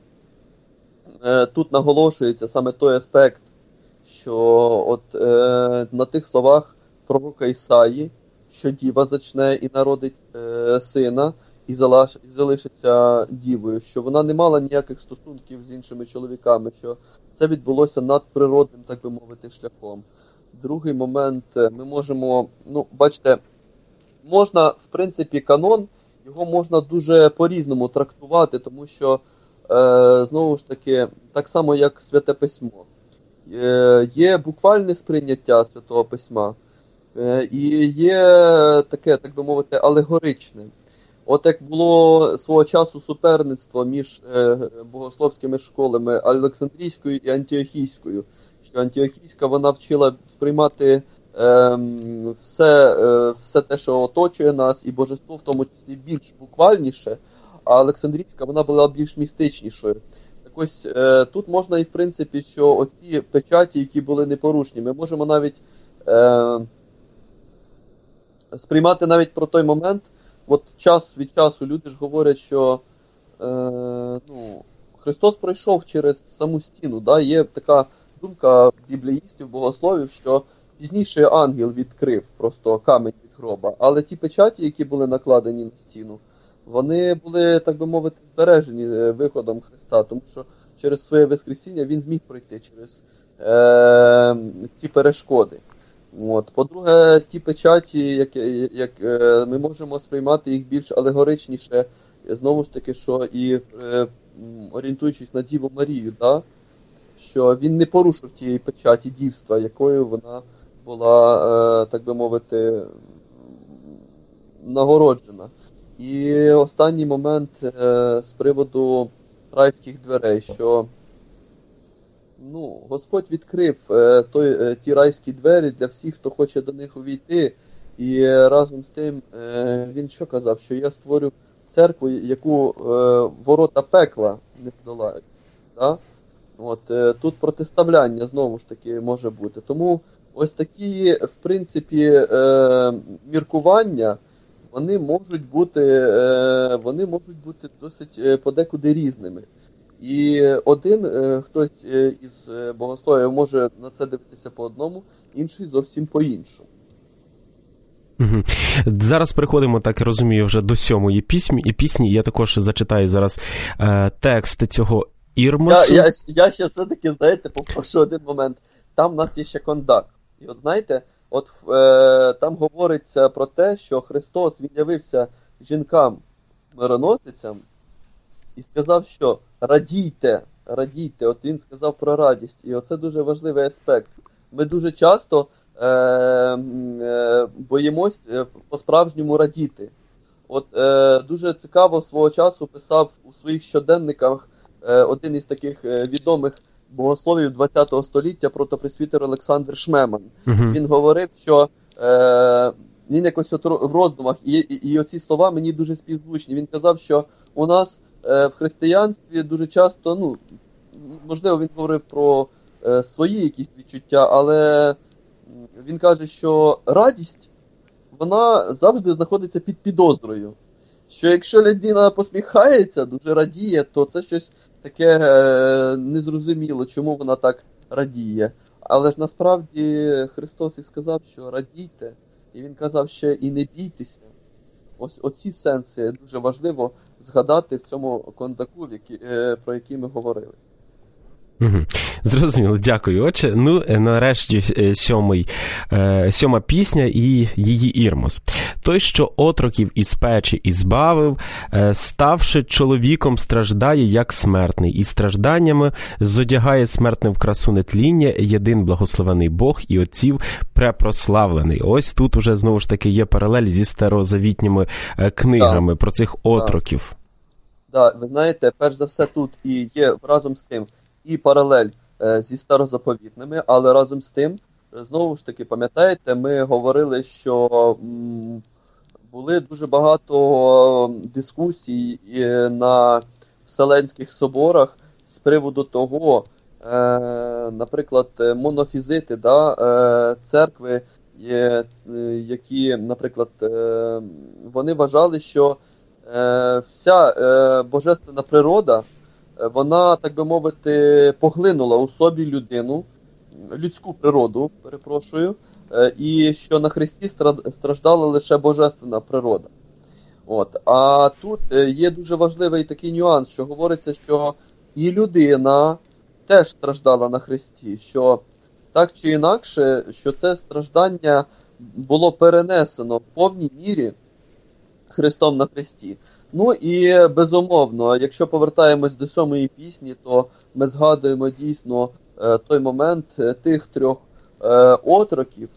е, тут наголошується саме той аспект, що от е, на тих словах пророка Ісаї, що діва зачне і народить е, сина, і залишиться дівою, що вона не мала ніяких стосунків з іншими чоловіками, що це відбулося надприродним, так би мовити, шляхом. Другий момент, ми можемо, ну, бачите, можна, в принципі, канон, його можна дуже по-різному трактувати, тому що, е, знову ж таки, так само, як Святе Письмо. Е, є буквальне сприйняття Святого Письма, е, і є таке, так би мовити, алегоричне. От як було свого часу суперництво між е, богословськими школами Олександрійською і Антіохійською, що Антіохійська, вона вчила сприймати е, все, е, все те, що оточує нас, і божество в тому числі більш буквальніше, а Олександрійська, вона була більш містичнішою. Так ось е, тут можна і в принципі, що оці печаті, які були непорушні, ми можемо навіть е, сприймати навіть про той момент, от час від часу люди ж говорять, що е, ну, Христос пройшов через саму стіну. Да? Є така думка біблеїстів, богословів, що пізніше ангел відкрив просто камінь від гроба. Але ті печаті, які були накладені на стіну, вони були, так би мовити, збережені виходом Христа, тому що через своє воскресіння він зміг пройти через е, ці перешкоди. От. По-друге, ті печаті, як, як е, ми можемо сприймати їх більш алегоричніше, знову ж таки, що і е, орієнтуючись на Діву Марію, да, що він не порушив тієї печаті дівства, якою вона була, е, так би мовити, нагороджена. І останній момент е, з приводу райських дверей, що ну, Господь відкрив е, той, е, ті райські двері для всіх, хто хоче до них увійти, і е, разом з тим е, він що казав, що я створю церкву, яку е, ворота пекла не здолають. Да? От, е, тут протиставляння знову ж таки може бути. Тому ось такі, в принципі, е, міркування, вони можуть бути, е, вони можуть бути досить е, подекуди різними. І один е, хтось е, із богословів може на це дивитися по одному, інший зовсім по іншому. Угу. Зараз переходимо, так розумію, вже до сьомої пісні. І пісні. Я також зачитаю зараз е, текст цього Ірмосу. Я, я, я ще все-таки, знаєте, попрошу один момент. Там в нас є ще кондак. І от знаєте, от е, там говориться про те, що Христос він явився жінкам-мироносицям і сказав, що радійте, радійте. От він сказав про радість. І оце дуже важливий аспект. Ми дуже часто е, е, боїмось по-справжньому радіти. От е, дуже цікаво свого часу писав у своїх щоденниках е, один із таких відомих богословів ХХ століття, протопресвітер Олександр Шмеман. Uh-huh. Він говорив, що е, він якось от в роздумах, і, і, і оці слова мені дуже співзвучні. Він казав, що у нас е, в християнстві дуже часто, ну, можливо, він говорив про е, свої якісь відчуття, але він каже, що радість, вона завжди знаходиться під підозрою. Що якщо людина посміхається, дуже радіє, то це щось таке е, незрозуміло, чому вона так радіє. Але ж насправді Христос і сказав, що радійте, і він казав ще і не бійтеся. Ось оці сенси дуже важливо згадати в цьому контаку, які, е, про який ми говорили. Угу. Зрозуміло, дякую, отче. Ну, нарешті сьомий, сьома пісня і її Ірмос. Той, що отроків із печі ізбавив, ставши чоловіком, страждає, як смертний, і стражданнями зодягає смертне в красу нетління, єдин благословений Бог і отців препрославлений. Ось тут уже, знову ж таки, є паралель зі старозавітніми книгами да. про цих отроків. Так, да, ви знаєте, перш за все тут і є разом з тим і паралель е, зі старозаповітними, але разом з тим, знову ж таки, пам'ятаєте, ми говорили, що м, були дуже багато дискусій е, на Вселенських соборах з приводу того, е, наприклад, монофізити, да, е, церкви, е, які, наприклад, е, вони вважали, що е, вся е, божественна природа, вона, так би мовити, поглинула у собі людину, людську природу, перепрошую, і що на Христі страждала лише божественна природа. От. А тут є дуже важливий такий нюанс, що говориться, що і людина теж страждала на Христі, що так чи інакше, що це страждання було перенесено в повній мірі Христом на Христі. Ну і, безумовно, якщо повертаємось до сьомої пісні, то ми згадуємо дійсно е, той момент е, тих трьох е, отроків,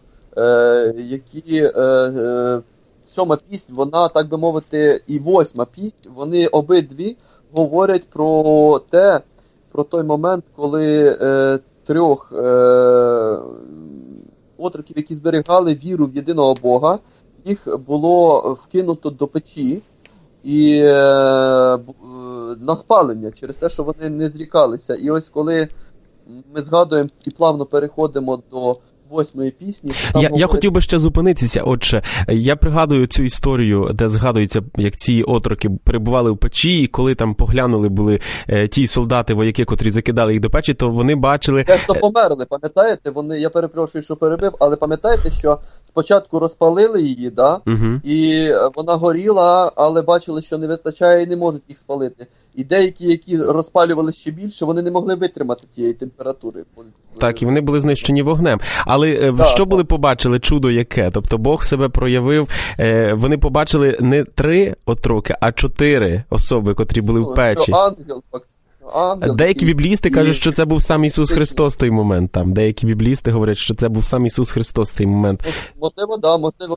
е, які е, е, сьома пісня, вона, так би мовити, і восьма пісня, вони обидві говорять про те, про той момент, коли е, трьох е, отроків, які зберігали віру в єдиного Бога, їх було вкинуто до печі і е, на спалення через те, що вони не зрікалися. І ось коли ми згадуємо і плавно переходимо до восьмої пісні. Я, говорить... я хотів би ще зупинитися. Отже, я пригадую цю історію, де згадується, як ці отроки перебували в печі, і коли там поглянули були е, ті солдати, вояки, котрі закидали їх до печі, то вони бачили... Те, хто померли, пам'ятаєте? Вони, я перепрошую, що перебив, але пам'ятаєте, що спочатку розпалили її, да? Угу. І вона горіла, але бачили, що не вистачає і не можуть їх спалити. І деякі, які розпалювали ще більше, вони не могли витримати тієї температури. Так, і вони були знищені вогнем. Але так, що так. були побачили? Чудо яке? Тобто Бог себе проявив, вони побачили не три отроки, а чотири особи, котрі були в печі. Що ангел, ангел. Деякі біблісти кажуть, що це був сам Ісус Христос в той момент. Там Деякі біблісти говорять, що це був сам Ісус Христос в цей момент. Можливо, да, можливо.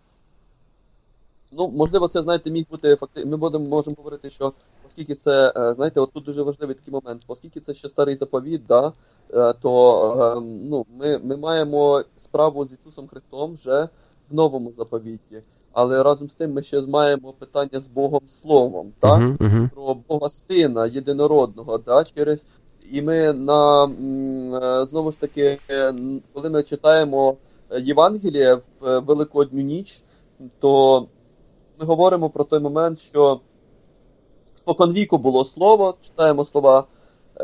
Ну, можливо, це, знаєте, міг бути факти. Ми будемо можемо говорити, що оскільки це, знаєте, от тут дуже важливий такий момент, оскільки це ще старий заповіт, да, то ну, ми, ми маємо справу з Ісусом Христом вже в новому заповіті. Але разом з тим ми ще маємо питання з Богом Словом, так? Uh-huh, uh-huh. Про Бога Сина єдинородного, да, через і ми на знову ж таки, коли ми читаємо Євангеліє в Великодню ніч, то ми говоримо про той момент, що споконвіку було слово, читаємо слова е,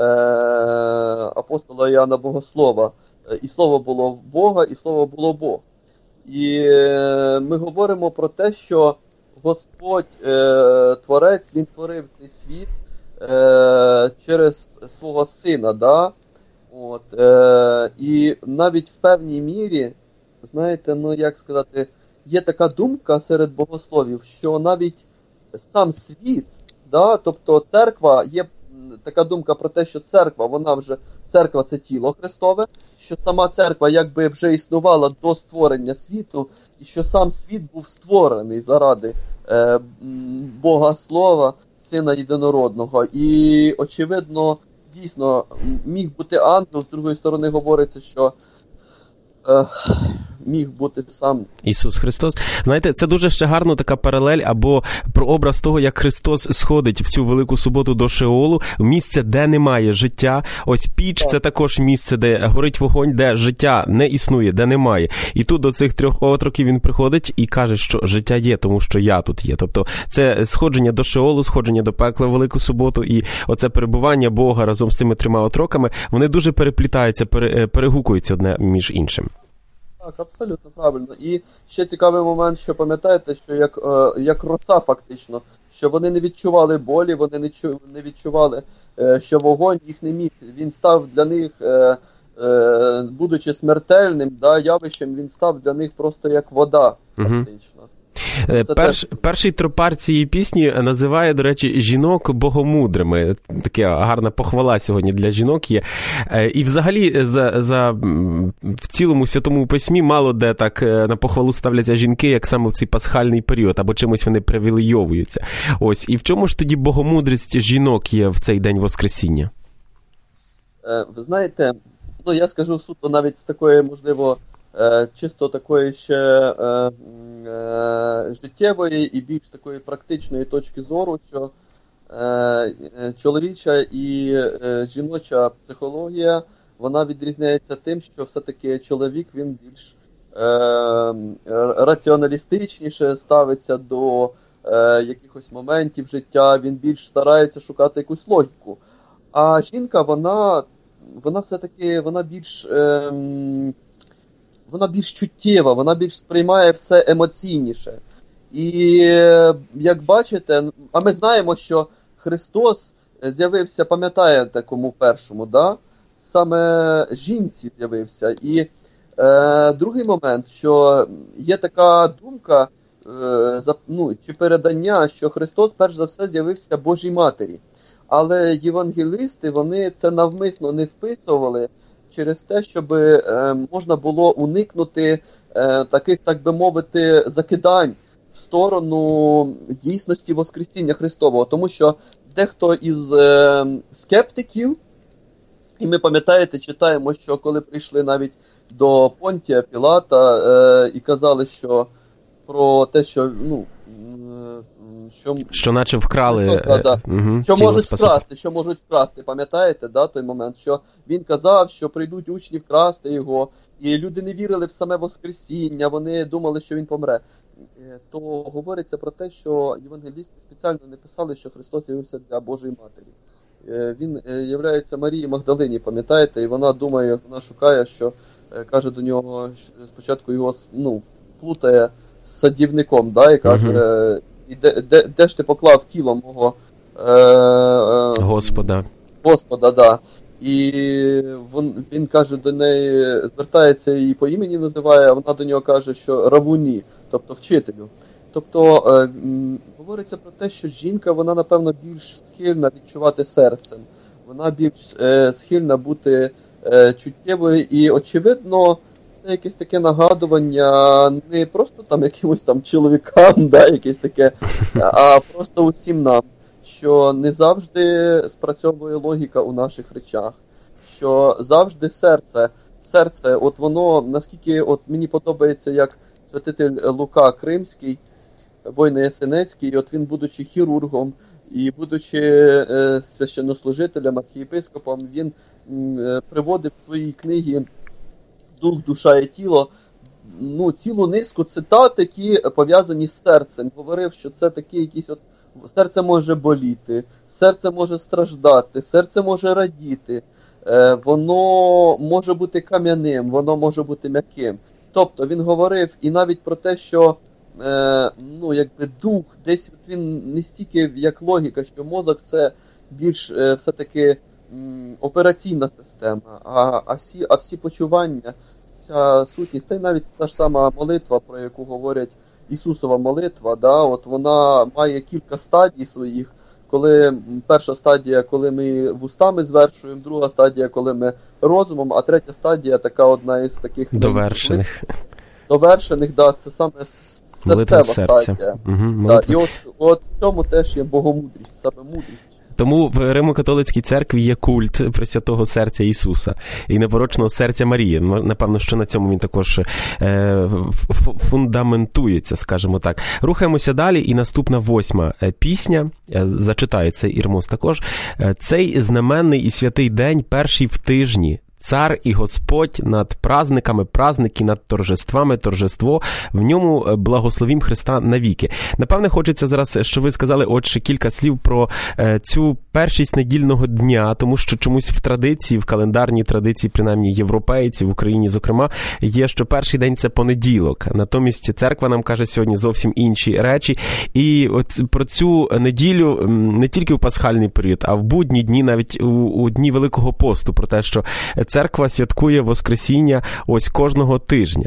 апостола Іоанна Богослова, і слово було в Бога, і слово було Бог. І е, ми говоримо про те, що Господь, е, Творець, Він творив цей світ е, через свого Сина, да? От, е, і навіть в певній мірі, знаєте, ну як сказати, є така думка серед богословів, що навіть сам світ, да, тобто церква, є така думка про те, що церква, вона вже, церква це тіло Христове, що сама церква якби вже існувала до створення світу, і що сам світ був створений заради е, Бога Слова, Сина Єдинородного. І, очевидно, дійсно, міг бути ангел, з другої сторони говориться, що е, міг бути сам Ісус Христос. Знаєте, це дуже ще гарно така паралель або прообраз того, як Христос сходить в цю велику суботу до Шеолу, в місце, де немає життя. Ось піч – це також місце, де горить вогонь, де життя не існує, де немає. І тут до цих трьох отроків він приходить і каже, що життя є, тому що я тут є. Тобто це сходження до Шеолу, сходження до пекла в велику суботу, і оце перебування Бога разом з цими трьома отроками, вони дуже переплітаються, перегукуються одне між іншим. Так, абсолютно правильно. І ще цікавий момент, що пам'ятаєте, що як, е, як роса фактично, що вони не відчували болі, вони не, чу, не відчували, е, що вогонь їх не міг. Він став для них, е, е, будучи смертельним, да, явищем, він став для них просто як вода, фактично. Угу. Перш, перший тропар цієї пісні називає, до речі, жінок богомудрими. Така гарна похвала сьогодні для жінок є. І взагалі за, за, в цілому Святому Письмі мало де так на похвалу ставляться жінки, як саме в цей пасхальний період, або чимось вони привілейовуються. Ось. І в чому ж тоді богомудрість жінок є в цей день Воскресіння? Ви знаєте, ну я скажу суто навіть з такої, можливо, чисто такої ще е, е, життєвої і більш такої практичної точки зору, що е, чоловіча і е, жіноча психологія, вона відрізняється тим, що все-таки чоловік, він більш е, раціоналістичніше ставиться до е, якихось моментів життя, він більш старається шукати якусь логіку. А жінка, вона, вона все-таки, вона більш... Е, вона більш чуттєва, вона більш сприймає все емоційніше. І, як бачите, а ми знаємо, що Христос з'явився, пам'ятаєте, кому першому, да? Саме жінці з'явився. І е, другий момент, що є така думка, е, ну, чи передання, що Христос перш за все з'явився Божій Матері. Але євангелисти, вони це навмисно не вписували, через те, щоб е, можна було уникнути е, таких, так би мовити, закидань в сторону дійсності Воскресіння Христового. Тому що дехто із е, скептиків, і ми, пам'ятаєте, читаємо, що коли прийшли навіть до Понтія Пілата е, і казали, що про те, що, ну, е, що що, що наче вкрали. Христос, да, да. Угу, що можуть вкрасти, що можуть вкрасти, пам'ятаєте, да, той момент, що він казав, що прийдуть учні вкрасти його, і люди не вірили в саме Воскресіння, вони думали, що він помре. То говориться про те, що євангелісти спеціально не писали, що Христос явився для Божої Матері. Він являється Марії Магдалині, пам'ятаєте, і вона думає, вона шукає, що каже до нього, спочатку його, ну, плутає з садівником, да, і каже, uh-huh. і де, де, де ж ти поклав тіло мого е, е, Господа. Господа, да. І він, він каже до неї, звертається і по імені називає, а вона до нього каже, що равуні, тобто вчителю. Тобто е, м, говориться про те, що жінка, вона, напевно, більш схильна відчувати серцем. Вона більш е, схильна бути е, чуттєвою і, очевидно, це якесь таке нагадування не просто там якимось там чоловікам, да, якесь таке, а просто усім нам, що не завжди спрацьовує логіка у наших речах, що завжди серце, серце, от воно, наскільки от мені подобається, як святитель Лука Кримський, Война Ясенецький, і от він, будучи хірургом і будучи е, священнослужителем, архієпископом, він е, приводив в своїй книгі «Дух, душа і тіло», ну, цілу низку цитат, які пов'язані з серцем. Говорив, що це такі якісь от, серце може боліти, серце може страждати, серце може радіти, е, воно може бути кам'яним, воно може бути м'яким. Тобто він говорив і навіть про те, що е, ну, якби дух, десь він не стільки як логіка, що мозок це більш е, все-таки м, операційна система, а, а, всі, а всі почування, вся сутність, та й навіть та ж сама молитва, про яку говорять, Ісусова молитва, да, от вона має кілька стадій своїх, коли перша стадія, коли ми вустами звершуємо, друга стадія, коли ми розумом, а третя стадія, така одна із таких довершених. Довершених, да, це саме серцева стадія. Угу, да, і от, от в цьому теж є богомудрість, саме мудрість. Тому в Римо-католицькій церкві є культ Пресвятого серця Ісуса і непорочного серця Марії. Напевно, що на цьому він також е, фундаментується, скажімо так. Рухаємося далі, і наступна восьма пісня, зачитає цей Ірмос також. «Цей знаменний і святий день, перший в тижні, Цар і Господь над празниками, празники, над торжествами, торжество, в ньому благословім Христа навіки». Напевне, хочеться зараз, що ви сказали, отже, кілька слів про е, цю першість недільного дня, тому що чомусь в традиції, в календарній традиції, принаймні європейців, в Україні, зокрема, є, що перший день – це понеділок. Натомість церква нам каже сьогодні зовсім інші речі. І от про цю неділю не тільки в пасхальний період, а в будні дні, навіть у, у дні Великого посту, про те, що церква святкує Воскресіння ось кожного тижня.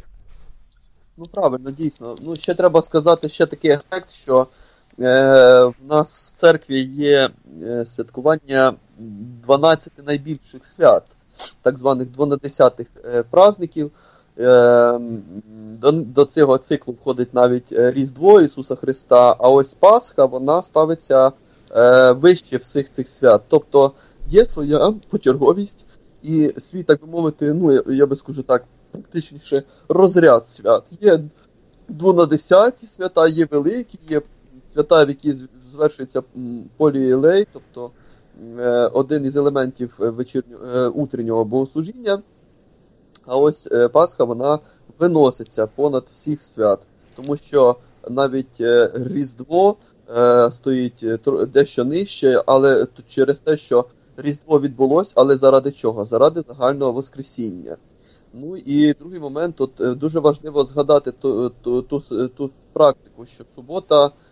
Ну, правильно, дійсно. Ну, ще треба сказати ще такий аспект, що е, в нас в церкві є е, святкування дванадцяти найбільших свят, так званих дванадцятих е, праздників. Е, до, до цього циклу входить навіть Різдво Ісуса Христа, а ось Пасха, вона ставиться е, вище всіх цих свят. Тобто є своя почерговість, і свій, так би мовити, ну, я, я би скажу так, практичніше, розряд свят. Є дванадцяті свята, є великі, є свята, в які звершується поліелей, тобто е, один із елементів вечірнього, е, утреннього богослужіння. А ось е, Пасха, вона виноситься понад всіх свят, тому що навіть е, Різдво е, стоїть дещо нижче, але через те, що Різдво відбулось, але заради чого? Заради загального Воскресіння. Ну і другий момент, тут дуже важливо згадати ту, ту, ту, ту практику, що субота е,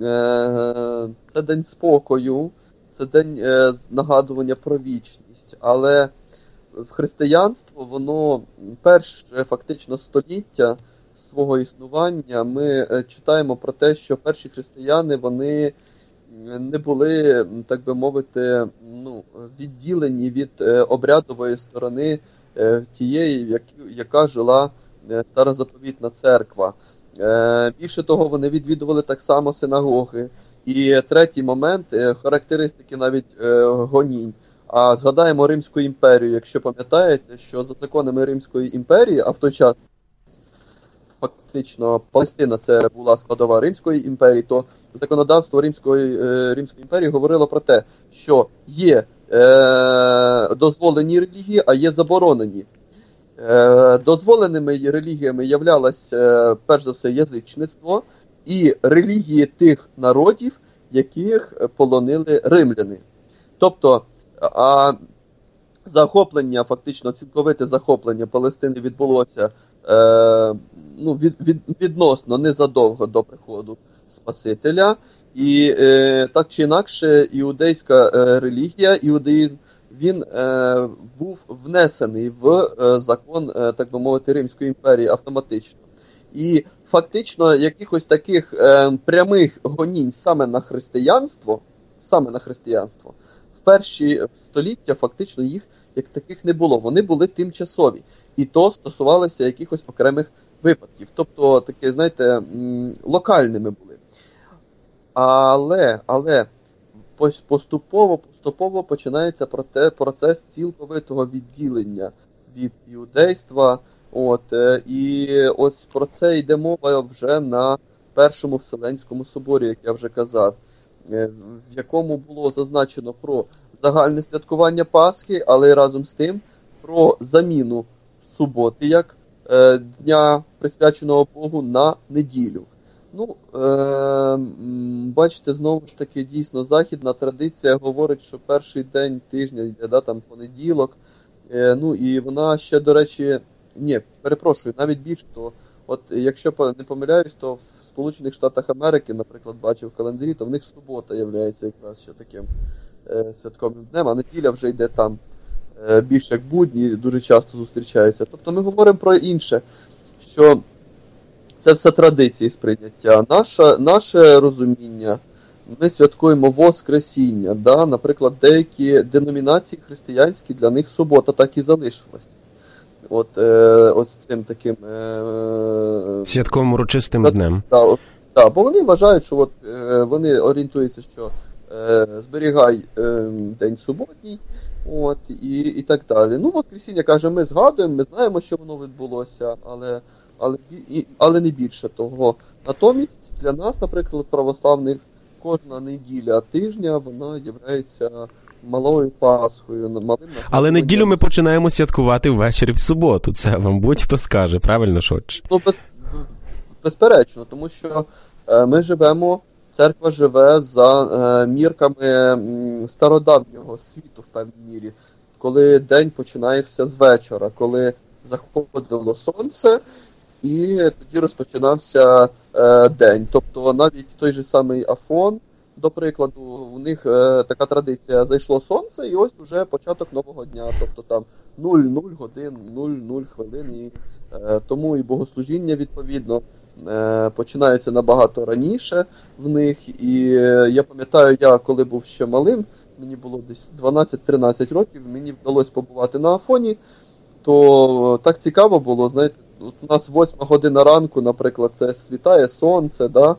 – це день спокою, це день е, нагадування про вічність. Але в християнство, воно перше фактично століття свого існування, ми читаємо про те, що перші християни, вони не були, так би мовити, ну, відділені від е, обрядової сторони е, тієї, як, яка жила е, старозаповітна церква. Е, більше того, вони відвідували так само синагоги. І третій момент, е, характеристики навіть е, гонінь. А згадаємо Римську імперію, якщо пам'ятаєте, що за законами Римської імперії, а в той час фактично Палестина це була складова Римської імперії, то законодавство Римської, Римської імперії говорило про те, що є е, дозволені релігії, а є заборонені. Е, дозволеними релігіями являлось, е, перш за все, язичництво і релігії тих народів, яких полонили римляни. Тобто, а захоплення, фактично цілковите захоплення Палестини відбулося е, ну, від, від, відносно незадовго до приходу Спасителя. І е, так чи інакше, іудейська е, релігія, іудаїзм, він е, був внесений в е, закон, е, так би мовити, Римської імперії автоматично. І фактично якихось таких е, прямих гонінь саме на християнство, саме на християнство, в перші століття фактично їх як таких не було. Вони були тимчасові. І то стосувалося якихось окремих випадків. Тобто, таке, знаєте, м, локальними були. Але, але поступово, поступово починається процес цілковитого відділення від іудейства. От, і ось про це йде мова вже на Першому Вселенському соборі, як я вже казав, в якому було зазначено про загальне святкування Пасхи, але разом з тим про заміну суботи як е, дня, присвяченого Богу, на неділю. Ну, е, бачите, знову ж таки, дійсно, західна традиція говорить, що перший день тижня йде, да, там, понеділок, е, ну, і вона ще, до речі, ні, перепрошую, навіть більше, то, от, якщо не помиляюсь, то в Сполучених Штатах Америки, наприклад, бачив в календарі, то в них субота є якраз ще таким е, святковим днем, а неділя вже йде там е, більше як будні, дуже часто зустрічається. Тобто ми говоримо про інше, що це все традиції сприйняття. Наше, наше розуміння, ми святкуємо Воскресіння, да? Наприклад, деякі деномінації християнські, для них субота так і залишилась. От, е, от з цим таким е, святковим урочистим да, днем. Да, от, да, бо вони вважають, що от, е, вони орієнтуються, що е, зберігай е, день суботній, от, і, і так далі. Ну, Воскресіння, каже, ми згадуємо, ми знаємо, що воно відбулося, але, але, і, але не більше того. Натомість для нас, наприклад, православних, кожна неділя тижня, вона являється малою Пасхою, малим. Але неділю ми починаємо святкувати ввечері в суботу. Це вам будь-хто скаже, правильно ж, отче? Ну, без, безперечно, тому що е, ми живемо, церква живе за е, мірками м, стародавнього світу в певній мірі, коли день починається з вечора, коли заходило сонце, і тоді розпочинався е, день. Тобто навіть той же самий Афон, до прикладу, у них е, така традиція, зайшло сонце, і ось вже початок нового дня, тобто там нуль нуль годин, нуль нуль хвилин, і е, тому і богослужіння, відповідно, е, починаються набагато раніше в них, і е, я пам'ятаю, я коли був ще малим, мені було десь дванадцять-тринадцять років, мені вдалося побувати на Афоні, то так цікаво було, знаєте, от у нас восьма година ранку, наприклад, це світає сонце, да,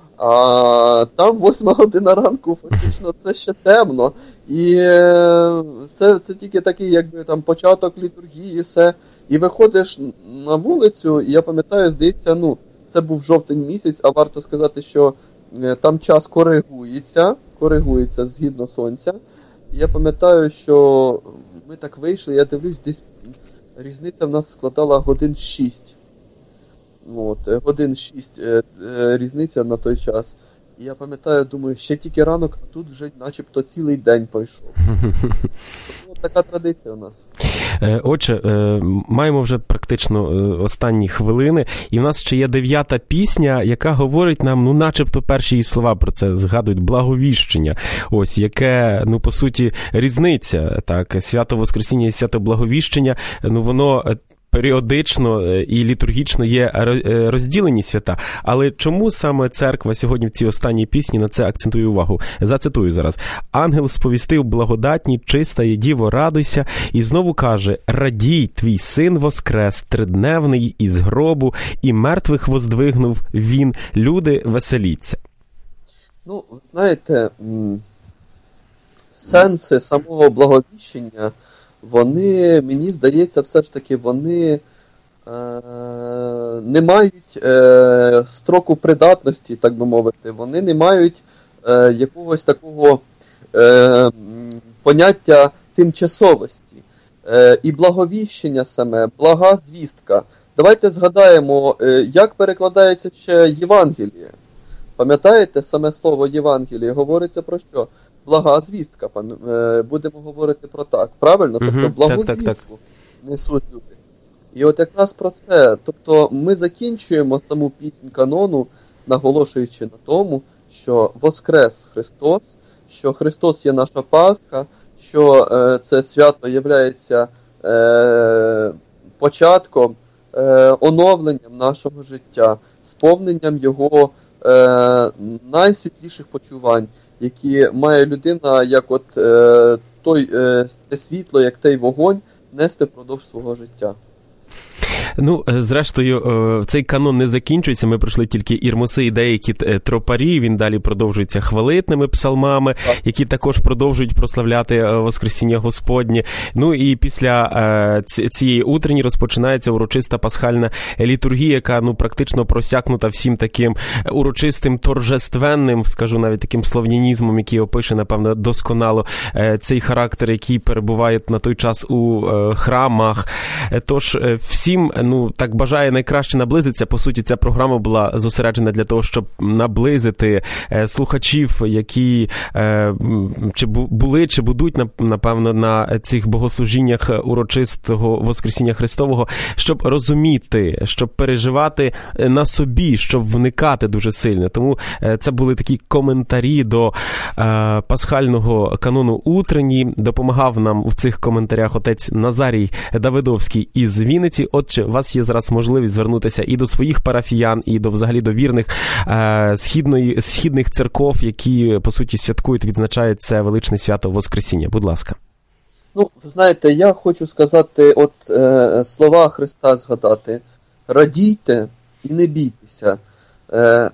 а там восьма година ранку, фактично, це ще темно. І це, це тільки такий, якби, там, початок літургії, все. І виходиш на вулицю, і я пам'ятаю, здається, ну, це був жовтень місяць, а варто сказати, що там час коригується, коригується згідно сонця. І я пам'ятаю, що ми так вийшли, я дивлюсь, десь різниця в нас складала годин шість. От, годин шість е, е, різниця на той час. І я пам'ятаю, думаю, ще тільки ранок, а тут вже начебто цілий день пройшов. Ось така традиція у нас. Отже, маємо вже практично останні хвилини, і в нас ще є дев'ята пісня, яка говорить нам, ну, начебто перші її слова про це згадують, благовіщення. Ось, яке, ну, по суті, різниця, так, свято Воскресіння і свято Благовіщення, ну, воно періодично і літургічно є розділені свята. Але чому саме церква сьогодні в цій останній пісні на це акцентує увагу? Зацитую зараз. «Ангел сповістив благодатній, чиста є діво, радуйся, і знову каже, радій, твій син воскрес, тридневний із гробу, і мертвих воздвигнув він, люди, веселіться». Ну, знаєте, сенси самого благовіщення, вони, мені здається, все ж таки, вони не мають е, строку придатності, так би мовити, вони не мають е, якогось такого е, поняття тимчасовості. Е, і благовіщення саме, блага звістка. Давайте згадаємо, е, як перекладається ще Євангеліє. Пам'ятаєте саме слово Євангеліє? Говориться про що? Блага звістка. Е, будемо говорити про так. Правильно? Угу, тобто благу так, так, звістку так. несуть люди. І от якраз про це. Тобто ми закінчуємо саму пісню канону, наголошуючи на тому, що воскрес Христос, що Христос є наша Пасха, що е, це свято являється е, початком, е, оновленням нашого життя, сповненням його е, найсвітліших почувань, які має людина, як от е, той, е, те світло, як той вогонь, нести впродовж свого життя. Ну, зрештою, цей канон не закінчується, ми пройшли тільки ірмоси і деякі тропарі, він далі продовжується хвалитними псалмами, які також продовжують прославляти Воскресіння Господнє. Ну і після цієї утренні розпочинається урочиста пасхальна літургія, яка ну практично просякнута всім таким урочистим, торжественним, скажу навіть таким слов'янізмом, який опише, напевно, досконало цей характер, який перебуває на той час у храмах. Тож всім, ну, так бажає найкраще наблизитися. По суті, ця програма була зосереджена для того, щоб наблизити е, слухачів, які е, чи були, чи будуть, напевно, на цих богослужіннях урочистого Воскресіння Христового, щоб розуміти, щоб переживати на собі, щоб вникати дуже сильно. Тому е, це були такі коментарі до е, пасхального канону утренній. Допомагав нам в цих коментарях отець Назарій Давидовський із Вінниці. Отже, у вас є зараз можливість звернутися і до своїх парафіян, і до взагалі до вірних е, східної, східних церков, які, по суті, святкують, відзначають це величне свято Воскресіння. Будь ласка. Ну, знаєте, я хочу сказати, от е, слова Христа згадати. Радійте і не бійтеся. Е,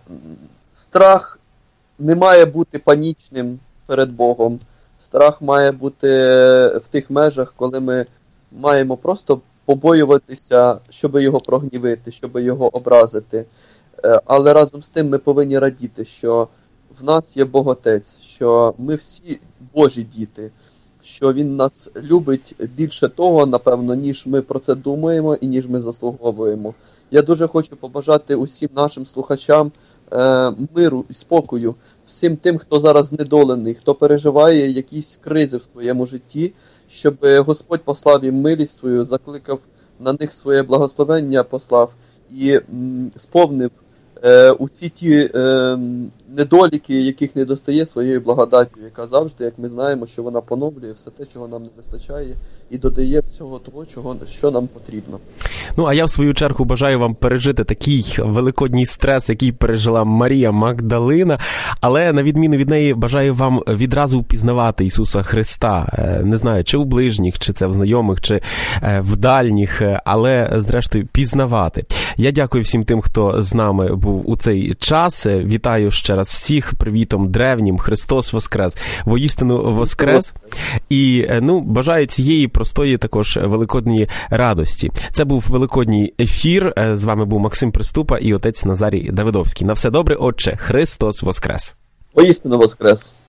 страх не має бути панічним перед Богом. Страх має бути в тих межах, коли ми маємо просто побоюватися, щоб його прогнівити, щоб його образити. Але разом з тим ми повинні радіти, що в нас є Бог-Отець, що ми всі Божі діти, що Він нас любить більше того, напевно, ніж ми про це думаємо і ніж ми заслуговуємо. Я дуже хочу побажати усім нашим слухачам е, миру і спокою, всім тим, хто зараз знедолений, хто переживає якісь кризи в своєму житті, щоб Господь послав їм милість свою, закликав на них своє благословення, послав і м, сповнив е, усі ті е, недоліки, яких не достає своєю благодаттю, яка завжди, як ми знаємо, що вона поновлює все те, чого нам не вистачає, і додає всього того, чого, що нам потрібно. Ну, а я в свою чергу бажаю вам пережити такий великодній стрес, який пережила Марія Магдалина, але на відміну від неї бажаю вам відразу впізнавати Ісуса Христа. Не знаю, чи у ближніх, чи це в знайомих, чи в дальніх, але зрештою пізнавати. Я дякую всім тим, хто з нами був у цей час. Вітаю ще раз всіх привітом древнім. Христос Воскрес. Воістину Воскрес. І, ну, бажаю цієї простої також великодньої радості. Це був великодній ефір. З вами був Максим Приступа і отець Назарій Давидовський. На все добре, Отче. Христос Воскрес. Воістину Воскрес.